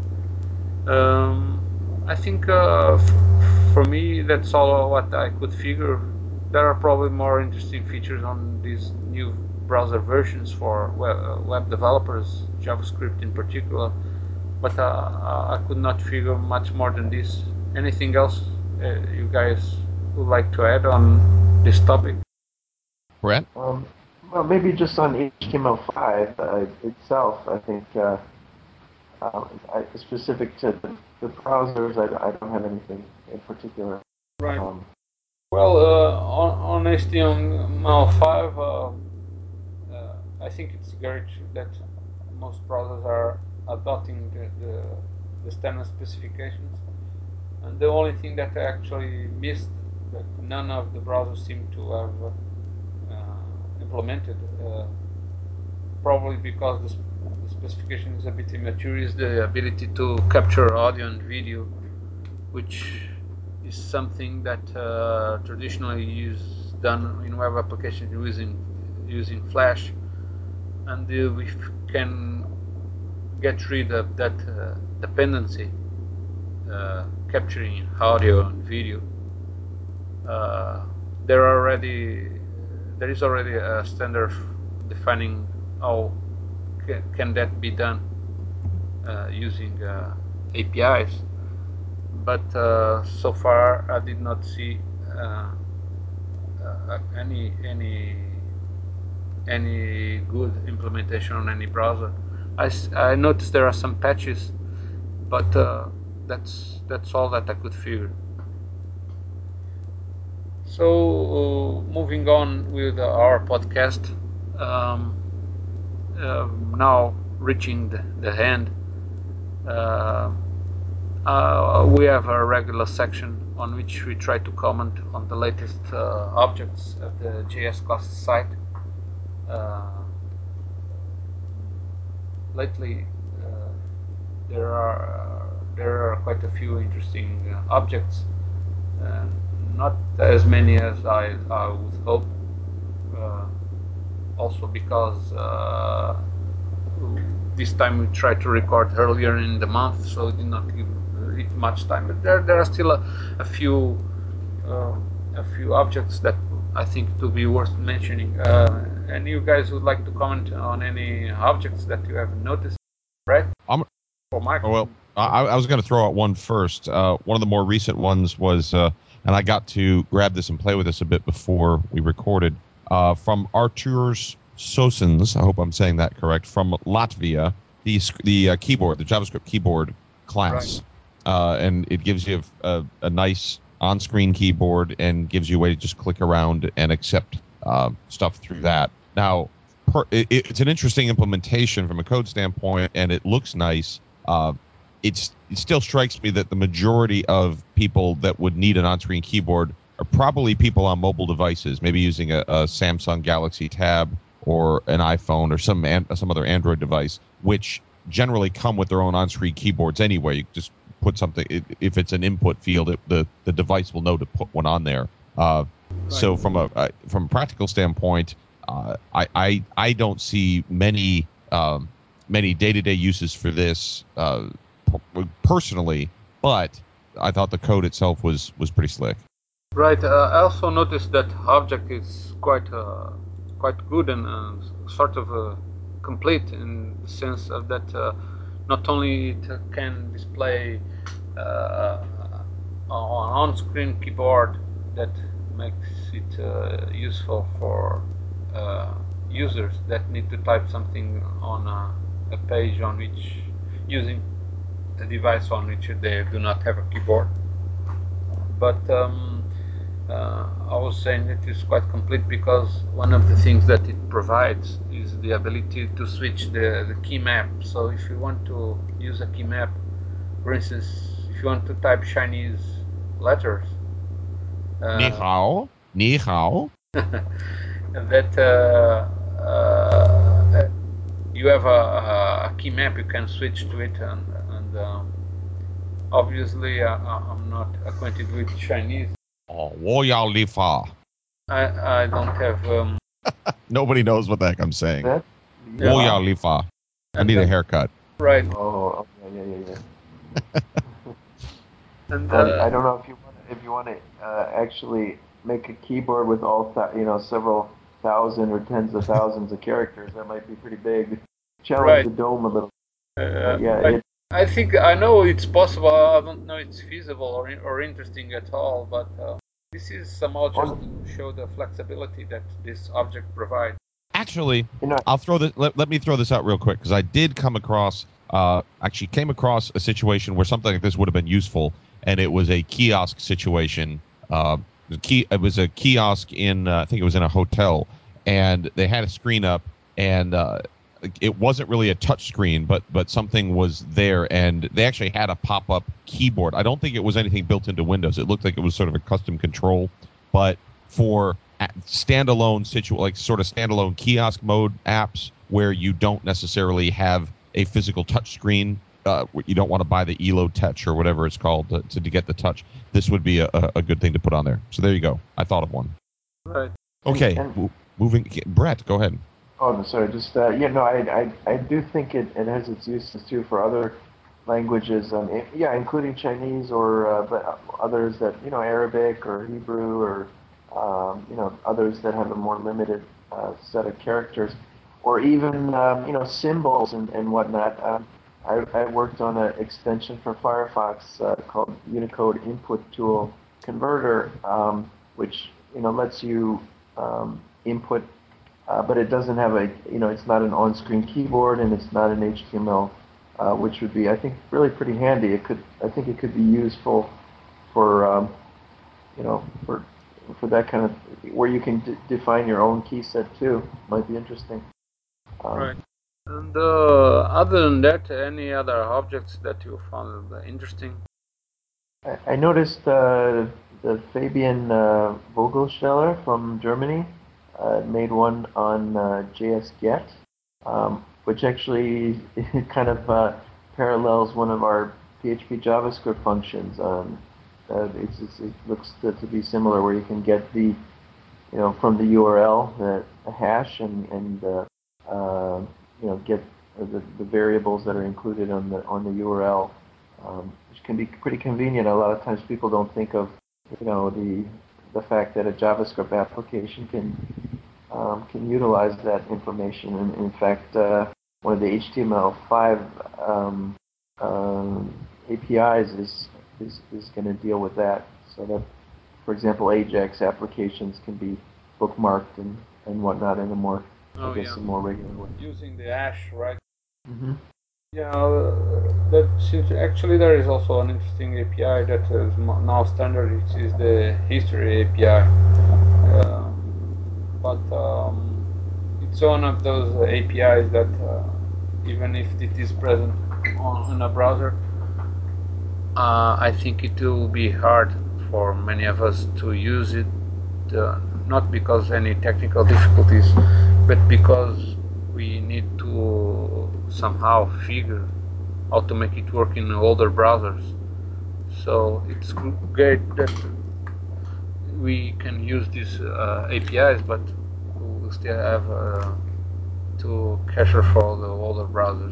S1: I think for me that's all what I could figure. There are probably more interesting features on these new browser versions for web developers, JavaScript in particular, but I could not figure much more than this. Anything else you guys would like to add on this topic?
S2: Brett?
S3: Well, maybe just on HTML5 itself, I think specific to the browsers, I don't have anything in particular.
S1: Right. Well, on HTML5, I think it's great that most browsers are adopting the standard specifications. And the only thing that I actually missed, that none of the browsers seem to have implemented, probably because the specification is a bit immature, is the ability to capture audio and video, which is something that traditionally is done in web applications using Flash, and we can get rid of that dependency, capturing audio and video. There is already a standard defining how can that be done using APIs, but so far I did not see any any good implementation on any browser. I noticed there are some patches, but that's all that I could figure. So moving on with our podcast, um, now reaching the end. We have a regular section on which we try to comment on the latest objects of the JS Class site. Lately, there are quite a few interesting objects, not as many as I would hope. Also because this time we tried to record earlier in the month, so it did not give it much time. But there are still a few objects that I think to be worth mentioning. And you guys would like to comment on any objects that you have noticed, right? For Michael.
S2: Well, I was going to throw out one first. One of the more recent ones was, and I got to grab this and play with this a bit before we recorded, from Arturs Sosens. I hope I'm saying that correct. From Latvia, the keyboard, the JavaScript keyboard class, and it gives you a nice on-screen keyboard and gives you a way to just click around and accept stuff through that. Now, it's an interesting implementation from a code standpoint, and it looks nice. It still strikes me that the majority of people that would need an on-screen keyboard are probably people on mobile devices, maybe using a Samsung Galaxy Tab or an iPhone or some other Android device, which generally come with their own on-screen keyboards anyway. You just put something, if it's an input field, the device will know to put one on there. So from a practical standpoint, I don't see many day-to-day uses for this personally, but I thought the code itself was pretty slick.
S1: Right. I also noticed that object is quite good and sort of complete in the sense of that not only it can display on-screen keyboard that makes it useful for users that need to type something on a page on which using a device on which they do not have a keyboard, but I was saying it is quite complete because one of the things that it provides is the ability to switch the key map. So if you want to use a key map, for instance, if you want to type Chinese letters,
S2: Ni hao, ni hao.
S1: that you have a key map, you can switch to it, and obviously I'm not acquainted with Chinese.
S2: Oh, wo yao li fa.
S1: I don't have.
S2: Nobody knows what the heck I'm saying.
S3: That?
S2: Wo yao li fa. I need a haircut.
S1: Right.
S3: Oh, yeah.
S1: And
S3: I don't know if you want to actually make a keyboard with all several thousand or tens of thousands of characters. That might be pretty big. Challenge
S1: right.
S3: the dome a little.
S1: Yeah, I think I know it's possible. I don't know it's feasible or interesting at all. But this is somehow just to show the flexibility that this object provides.
S2: Actually, I'll throw this. Let me throw this out real quick because I did came across a situation where something like this would have been useful, and it was a kiosk situation. It was a kiosk in I think it was in a hotel, and they had a screen up, and it wasn't really a touch screen, but something was there, and they actually had a pop-up keyboard. I don't think it was anything built into Windows. It looked like it was sort of a custom control, but for standalone standalone kiosk mode apps where you don't necessarily have a physical touch screen, you don't want to buy the Elo Touch or whatever it's called to get the touch. This would be a good thing to put on there. So there you go. I thought of one.
S1: Right.
S2: Okay, moving. Brett, go ahead.
S3: Oh, sorry. Just I do think it has its uses too for other languages. Including Chinese or but others that Arabic or Hebrew or others that have a more limited set of characters, or even symbols and whatnot. I worked on an extension for Firefox called Unicode Input Tool Converter, which lets you input but it doesn't have it's not an on-screen keyboard and it's not an HTML, which would be, I think, really pretty handy. I think it could be useful for, you know, for that kind of, where you can define your own key set too. Might be interesting.
S1: Right. And other than that, any other objects that you found interesting?
S3: I noticed the Fabian Vogelsteller from Germany made one on JS which actually parallels one of our PHP JavaScript functions. It looks to be similar, where you can get from the URL a hash and get the variables that are included on the URL, which can be pretty convenient. A lot of times people don't think of the fact that a JavaScript application can utilize that information. And in fact, one of the HTML5 APIs is going to deal with that, so that, for example, Ajax applications can be bookmarked and whatnot in a more,
S1: Oh,
S3: I guess,
S1: yeah.
S3: a more regular way.
S1: Using the hash, right?
S3: Mm-hmm.
S1: Yeah, that seems actually there is also an interesting API that is now standard. It is the history API, but it's one of those APIs that even if it is present in a browser, I think it will be hard for many of us to use it, not because any technical difficulties, but because we need to somehow figure how to make it work in older browsers. So it's great that we can use these APIs, but we still have to cater for the older browsers.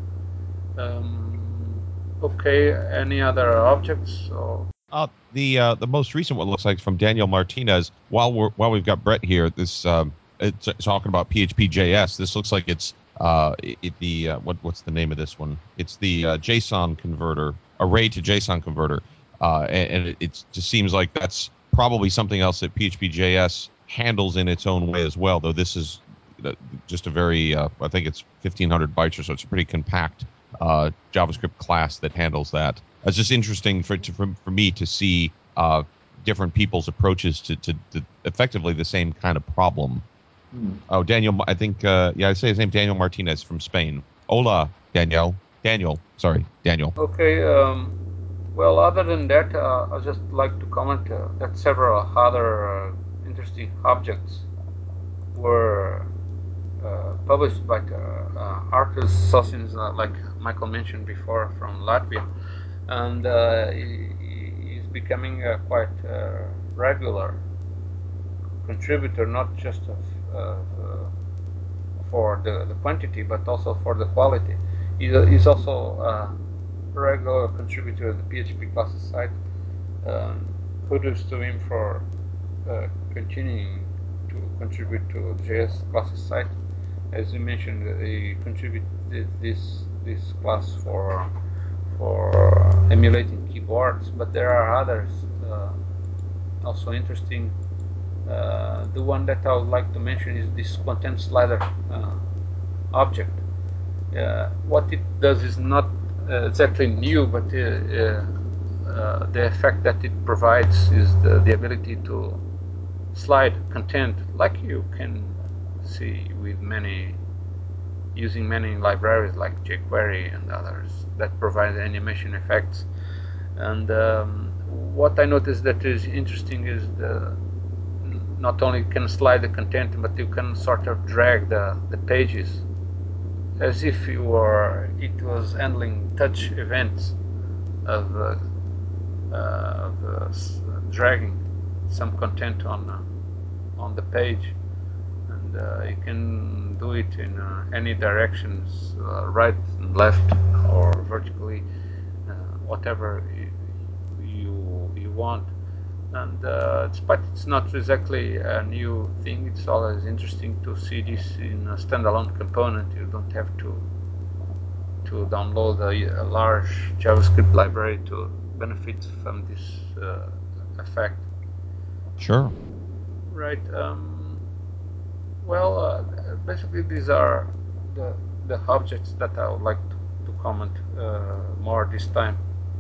S1: Okay, any other objects? Or
S2: The most recent one looks like from Daniel Martinez. While we've got Brett here, this it's talking about PHP.js. This looks like it's what's the name of this one? It's the JSON converter, array to JSON converter, and it just seems like that's probably something else that PHP.js handles in its own way as well. Though this is just a very I think it's 1,500 bytes or so. It's a pretty compact JavaScript class that handles that. It's just interesting for me to see different people's approaches to effectively the same kind of problem. Oh, Daniel, I think, I say his name, Daniel Martinez from Spain. Hola, Daniel. Sorry, Daniel.
S1: Okay, well, other than that, I'd just like to comment that several other interesting objects were published by artists, associations like Michael mentioned before from Latvia, and he is becoming a quite regular contributor, not just for the quantity, but also for the quality. He's also a regular contributor to the PHP classes site. Kudos to him for continuing to contribute to the JS classes site. As you mentioned, he contributed this class for emulating keyboards, but there are others also interesting. The one that I would like to mention is this content slider object. What it does is not exactly new, but the effect that it provides is the ability to slide content, like you can see with using many libraries like jQuery and others that provide animation effects. And what I noticed that is interesting is not only can slide the content, but you can sort of drag the pages as if it was handling touch events of dragging some content on the page, and you can do it in any directions, right and left or vertically, whatever you want. And despite it's not exactly a new thing, it's always interesting to see this in a standalone component. You don't have to download a large JavaScript library to benefit from this effect.
S2: Sure.
S1: Right. Well, basically these are the the objects that I would like to comment more this time.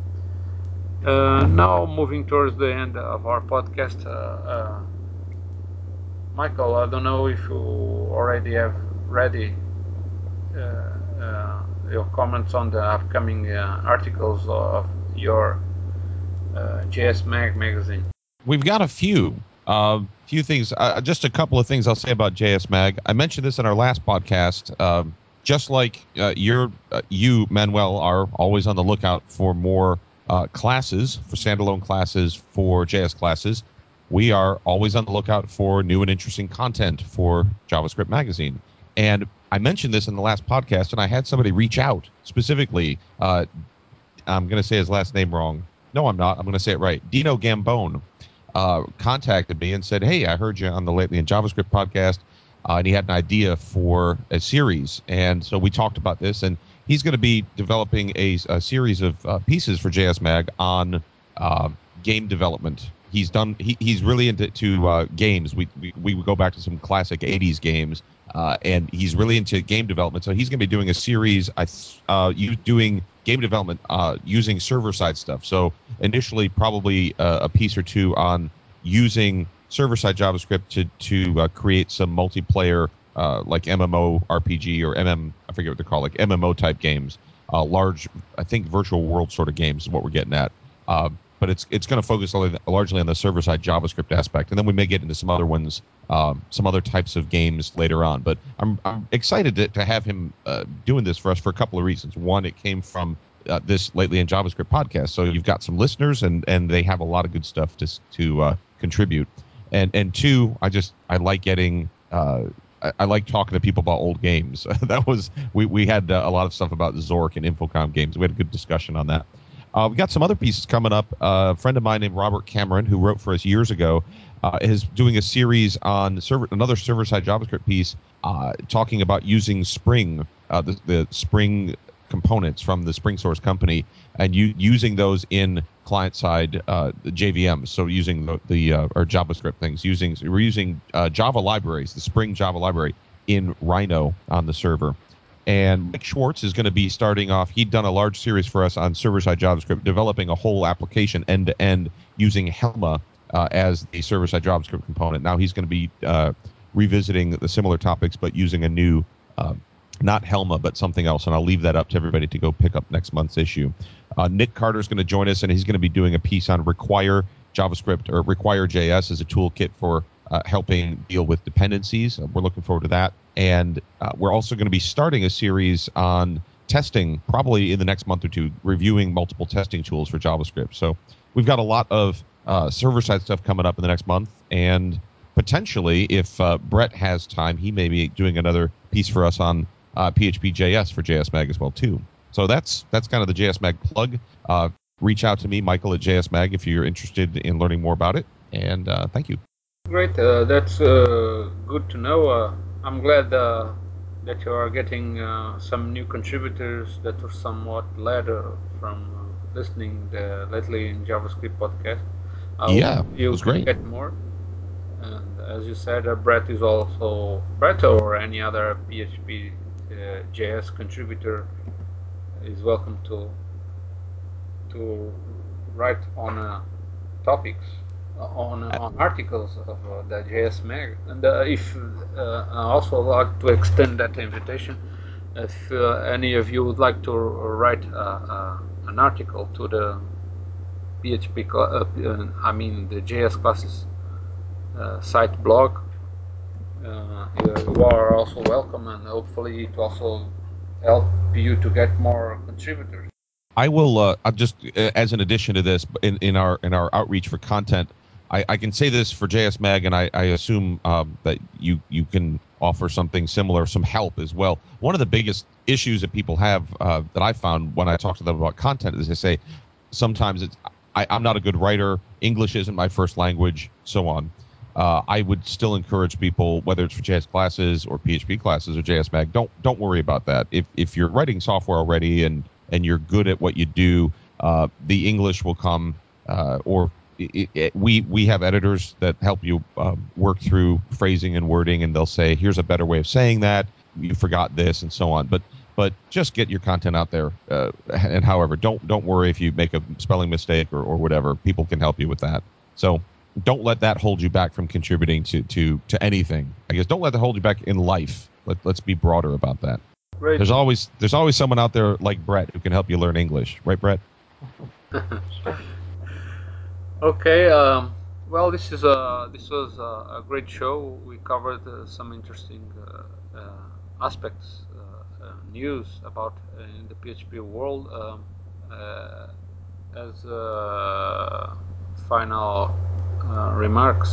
S1: Now moving towards the end of our podcast, Michael, I don't know if you already have ready your comments on the upcoming articles of your JS Mag magazine.
S2: We've got a few things. Just a couple of things I'll say about JS Mag. I mentioned this in our last podcast. Just like you, Manuel, are always on the lookout for more classes, for standalone classes, for JS classes. We are always on the lookout for new and interesting content for JavaScript Magazine. And I mentioned this in the last podcast, and I had somebody reach out specifically. I'm going to say his last name wrong. No, I'm not. I'm going to say it right. Dino Gambone contacted me and said, "Hey, I heard you on the Lately in JavaScript podcast," and he had an idea for a series. And so we talked about this, and he's going to be developing a series of pieces for JS Mag on game development. He's really into games. We go back to some classic '80s games, and he's really into game development. So he's going to be doing a series. Doing game development using server-side stuff. So initially, probably a piece or two on using server-side JavaScript to create some multiplayer like MMO RPG or I forget what they're called, like MMO type games. Large, I think, virtual world sort of games is what we're getting at. But it's going to focus largely on the server-side JavaScript aspect, and then we may get into some other ones, some other types of games later on. But I'm excited to have him doing this for us for a couple of reasons. One, it came from this Lately in JavaScript podcast, so you've got some listeners, and they have a lot of good stuff to contribute. And two, I like getting. I like talking to people about old games. We had a lot of stuff about Zork and Infocom games. We had a good discussion on that. We got some other pieces coming up. A friend of mine named Robert Cameron, who wrote for us years ago, is doing a series on another server-side JavaScript piece talking about using Spring, the Spring components from the Spring Source company, and using those in client-side JVMs. So using the or JavaScript things. We're using Java libraries, the Spring Java library in Rhino on the server. And Mike Schwartz is going to be starting off. He'd done a large series for us on server-side JavaScript, developing a whole application end-to-end using Helma as the server-side JavaScript component. Now he's going to be revisiting the similar topics, but using a new, not Helma, but something else. And I'll leave that up to everybody to go pick up next month's issue. Nick Carter is going to join us, and he's going to be doing a piece on Require JavaScript, or Require JS as a toolkit for helping deal with dependencies. We're looking forward to that. And we're also going to be starting a series on testing, probably in the next month or two, reviewing multiple testing tools for JavaScript. So we've got a lot of server-side stuff coming up in the next month. And potentially, if Brett has time, he may be doing another piece for us on PHP.js for JS Mag as well, too. So that's kind of the JS Mag plug. Reach out to me, Michael at JS Mag, if you're interested in learning more about it. And thank you.
S1: Great, that's good to know. I'm glad that you are getting some new contributors that were somewhat led from listening lately in JavaScript podcast.
S2: Yeah,
S1: you
S2: it was
S1: can
S2: great.
S1: get more. And as you said, Brett or any other PHP JS contributor is welcome to write on topics on articles of the JS Mag. And if I also like to extend that invitation, if any of you would like to write an article to the the JS classes site blog, you are also welcome, and hopefully it also help you to get more contributors.
S2: I will just as an addition to this in our outreach for content. I can say this for JS Mag, and I assume that you can offer something similar, some help as well. One of the biggest issues that people have that I found when I talk to them about content is they say sometimes I'm not a good writer, English isn't my first language, so on. I would still encourage people, whether it's for JS classes or PHP classes or JS Mag, don't worry about that. If you're writing software already and you're good at what you do, the English will come, or we have editors that help you work through phrasing and wording, and they'll say, here's a better way of saying that, you forgot this, and so on. But just get your content out there, and however, don't worry if you make a spelling mistake or whatever. People can help you with that. So don't let that hold you back from contributing to anything. I guess don't let that hold you back in life. Let's be broader about that.
S1: Great.
S2: There's always someone out there like Brett who can help you learn English, right, Brett?
S1: Okay. Well, this was a great show. We covered some interesting aspects, news about in the PHP world. As final remarks,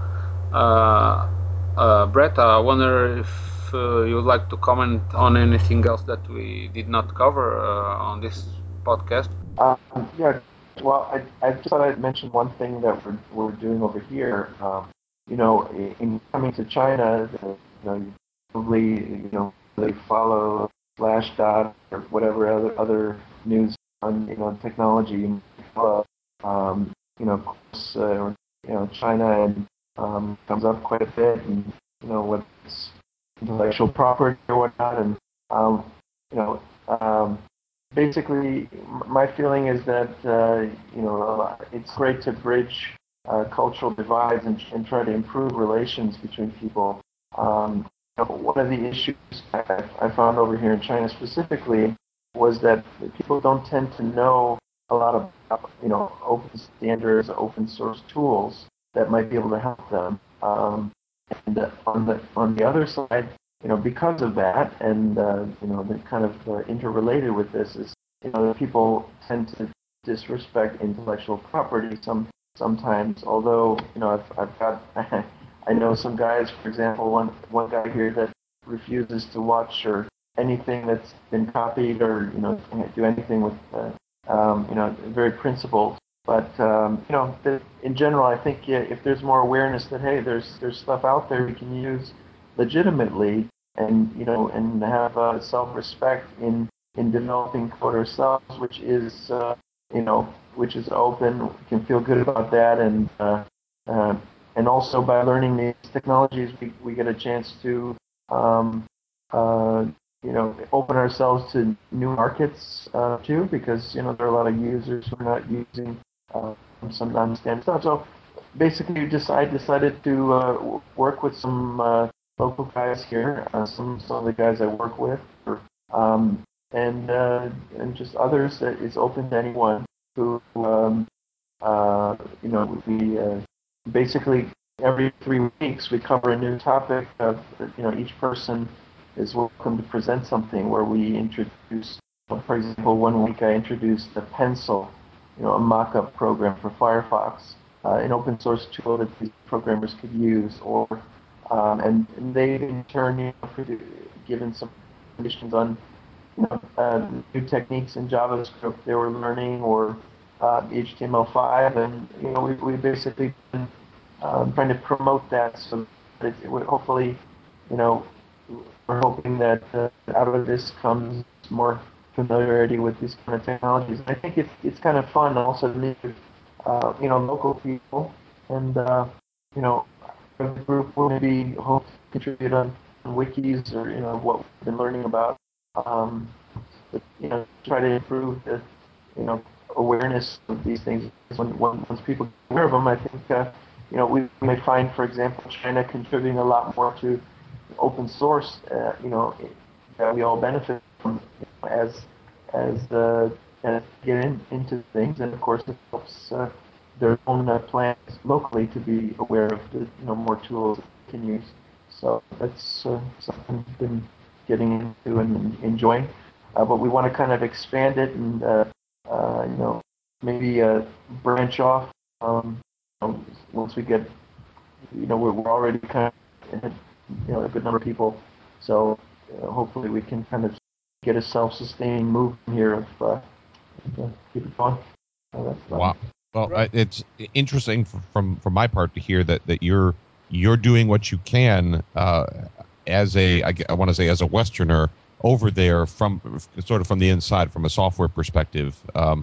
S1: Brett, I wonder if you would like to comment on anything else that we did not cover on this podcast.
S3: Yeah. Well, I just thought I'd mention one thing that we're doing over here. In coming to China, you probably they follow Slashdot or whatever other news on technology. Of course, China and comes up quite a bit, and whether it's intellectual property or whatnot, and um, you know. Basically, my feeling is that it's great to bridge cultural divides and try to improve relations between people. One of the issues I found over here in China specifically was that people don't tend to know a lot about open standards, open source tools that might be able to help them. And on the other side, because of that, and they're kind of interrelated with this is, people tend to disrespect intellectual property sometimes. Although, I've got I know some guys, for example, one guy here that refuses to watch or anything that's been copied or do anything with very principled. But in general, I think if there's more awareness that hey, there's stuff out there we can use legitimately, and and have self-respect in developing code ourselves, which is which is open, we can feel good about that, and also by learning these technologies, we get a chance to open ourselves to new markets too, because there are a lot of users who are not using some non-standard stuff. So basically, I decided to work with some local guys here, some of the guys I work with, and just others that is open to anyone who we basically every 3 weeks we cover a new topic. Each person is welcome to present something where we introduce. For example, one week I introduced the Pencil, a mock-up program for Firefox, an open source tool that these programmers could use, or and they in turn given some conditions on new techniques in JavaScript they were learning, or HTML5, and we basically been trying to promote that, so that it would hopefully, we're hoping that out of this comes more familiarity with these kind of technologies. I think it's kind of fun also to meet local people, and the group will maybe hope to contribute on wikis or what we've been learning about. But, try to improve the awareness of these things. Once people get aware of them, I think we may find, for example, China contributing a lot more to open source. That we all benefit from as get into things, and of course it helps their own plans locally to be aware of the more tools that they can use. So that's something we've been getting into and enjoying. But we want to kind of expand it and maybe branch off once we get we're already kind of a good number of people, so hopefully we can kind of get a self-sustaining movement here of keep it going.
S2: Wow. Well, it's interesting from my part to hear that you're doing what you can as I want to say as a Westerner over there from sort of from the inside, from a software perspective.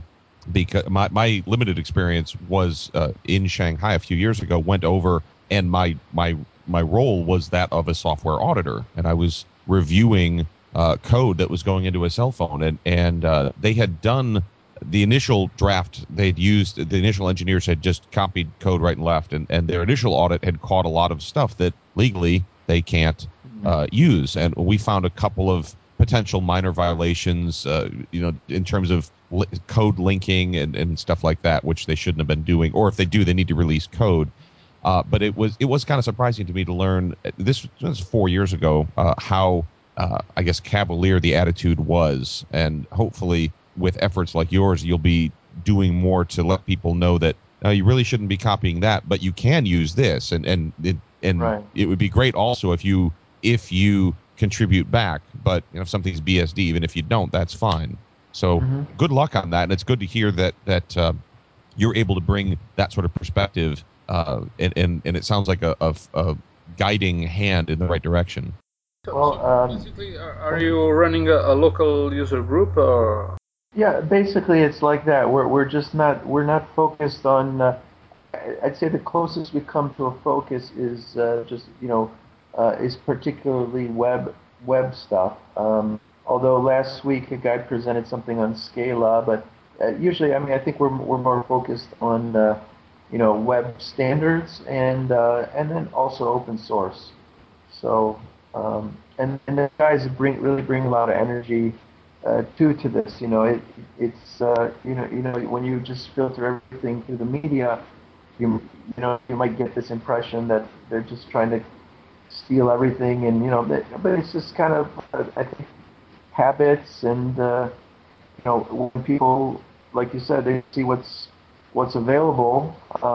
S2: because my limited experience was in Shanghai a few years ago. Went over, and my role was that of a software auditor, and I was reviewing code that was going into a cell phone, and they had done the initial draft. They'd used the initial engineers had just copied code right and left, and their initial audit had caught a lot of stuff that legally they can't use, and we found a couple of potential minor violations, in terms of code linking and stuff like that, which they shouldn't have been doing, or if they do, they need to release code. But it was kind of surprising to me to learn this was 4 years ago how I guess cavalier the attitude was, and hopefully with efforts like yours, you'll be doing more to let people know that you really shouldn't be copying that, but you can use this, and
S3: Right.
S2: it would be great also if you contribute back. But if something's BSD, even if you don't, that's fine. So good luck on that, and it's good to hear that you're able to bring that sort of perspective, and it sounds like a guiding hand in the right direction.
S3: Well,
S1: Basically, are you running a local user group or?
S3: yeah, basically it's like that. We're not focused on. I'd say the closest we come to a focus is just is particularly web stuff. Although last week a guy presented something on Scala, but usually, I mean, I think we're more focused on web standards and then also open source. So and the guys really bring a lot of energy to this. It's when you just filter everything through the media, you might get this impression that they're just trying to steal everything, and but it's just kind of I think habits, and when people, like you said, they see what's available,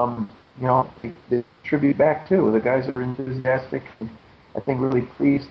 S3: they contribute back too. The guys are enthusiastic, and I think really pleased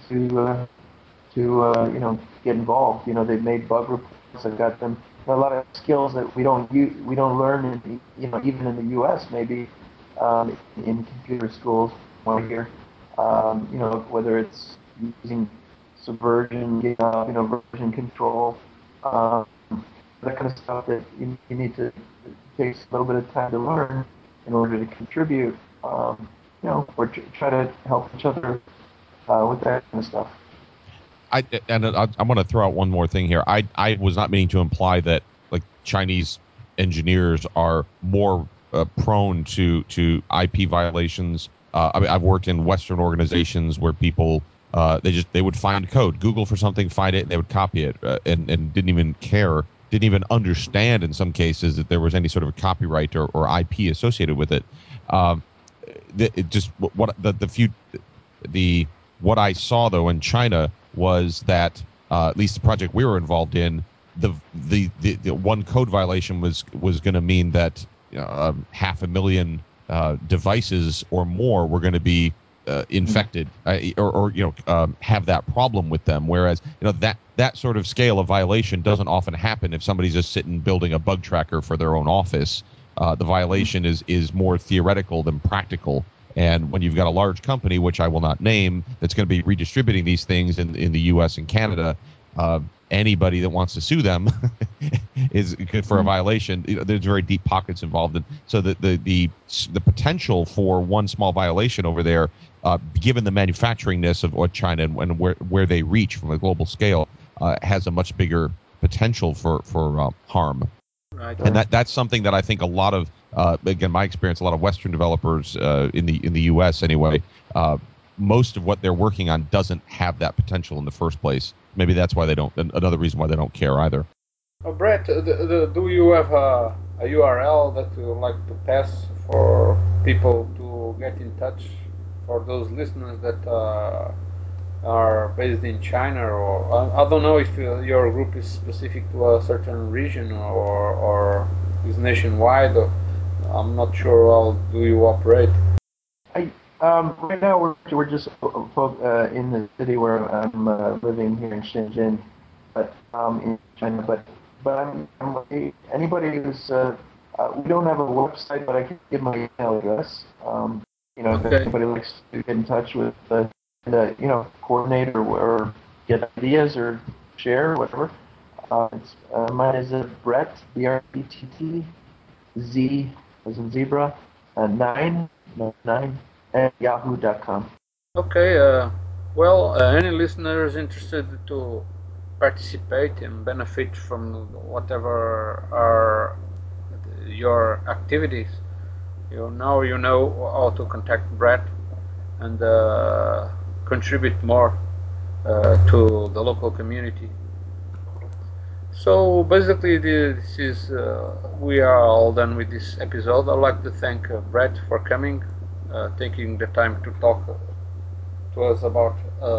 S3: to get involved. They've made bug reports. I've got them a lot of skills that we don't learn in even in the U.S. maybe in computer schools one here. Whether it's using subversion, version control, that kind of stuff that you need to take a little bit of time to learn in order to contribute. Or try to help each other with that kind of stuff.
S2: I'm going to throw out one more thing here. I was not meaning to imply that like Chinese engineers are more prone to IP violations. I mean, I've worked in Western organizations where people they would find code, Google for something, find it, and they would copy it, and didn't even care, didn't even understand in some cases that there was any sort of a copyright or IP associated with it. What I saw though in China was that at least the project we were involved in, the one code violation was going to mean that 500,000 devices or more were going to be infected or have that problem with them. Whereas that sort of scale of violation doesn't often happen if somebody's just sitting building a bug tracker for their own office. The violation is more theoretical than practical. And when you've got a large company, which I will not name, that's going to be redistributing these things in the U.S. and Canada, anybody that wants to sue them is good for a violation. There's very deep pockets involved, and so the potential for one small violation over there, given the manufacturingness of what China and where they reach from a global scale, has a much bigger potential for harm.
S1: Right.
S2: And that's something that I think a lot of, again, my experience, a lot of Western developers in the U.S. anyway, most of what they're working on doesn't have that potential in the first place. Maybe that's why they don't. Another reason why they don't care either.
S1: Brett, do you have a URL that you would like to pass for people to get in touch, for those listeners that are based in China, or I don't know if your group is specific to a certain region or is nationwide. I'm not sure how do you operate.
S3: Right now we're just in the city where I'm living here in Shenzhen, but in China. Anybody who's we don't have a website, but I can give my email address. If
S1: Okay.
S3: anybody likes to get in touch with coordinate or get ideas or share whatever, Mine is Brett, BRETT, Z as in zebra, 9 at yahoo.com.
S1: Okay, well, any listeners interested to participate and benefit from whatever are your activities, you know how to contact Brett and contribute more to the local community. So basically, this is we are all done with this episode. I'd like to thank Brett for coming, taking the time to talk to us about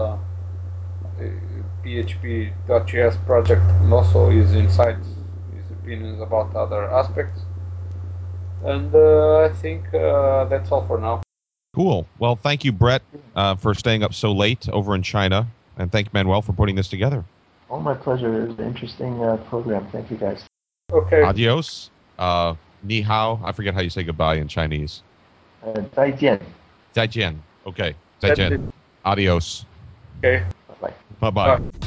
S1: PHP.js project and also his insights, his opinions about other aspects. And I think that's all for now.
S2: Cool. Well, thank you, Brett, for staying up so late over in China, and thank Manuel for putting this together.
S3: Oh, my pleasure. It was an interesting program. Thank you, guys.
S1: Okay.
S2: Adios. Ni hao. I forget how you say goodbye in Chinese.
S3: 再见.
S2: Zaijian. Okay. Zaijian. Adios.
S1: Okay.
S3: Bye-bye.
S2: Bye-bye.
S1: Bye.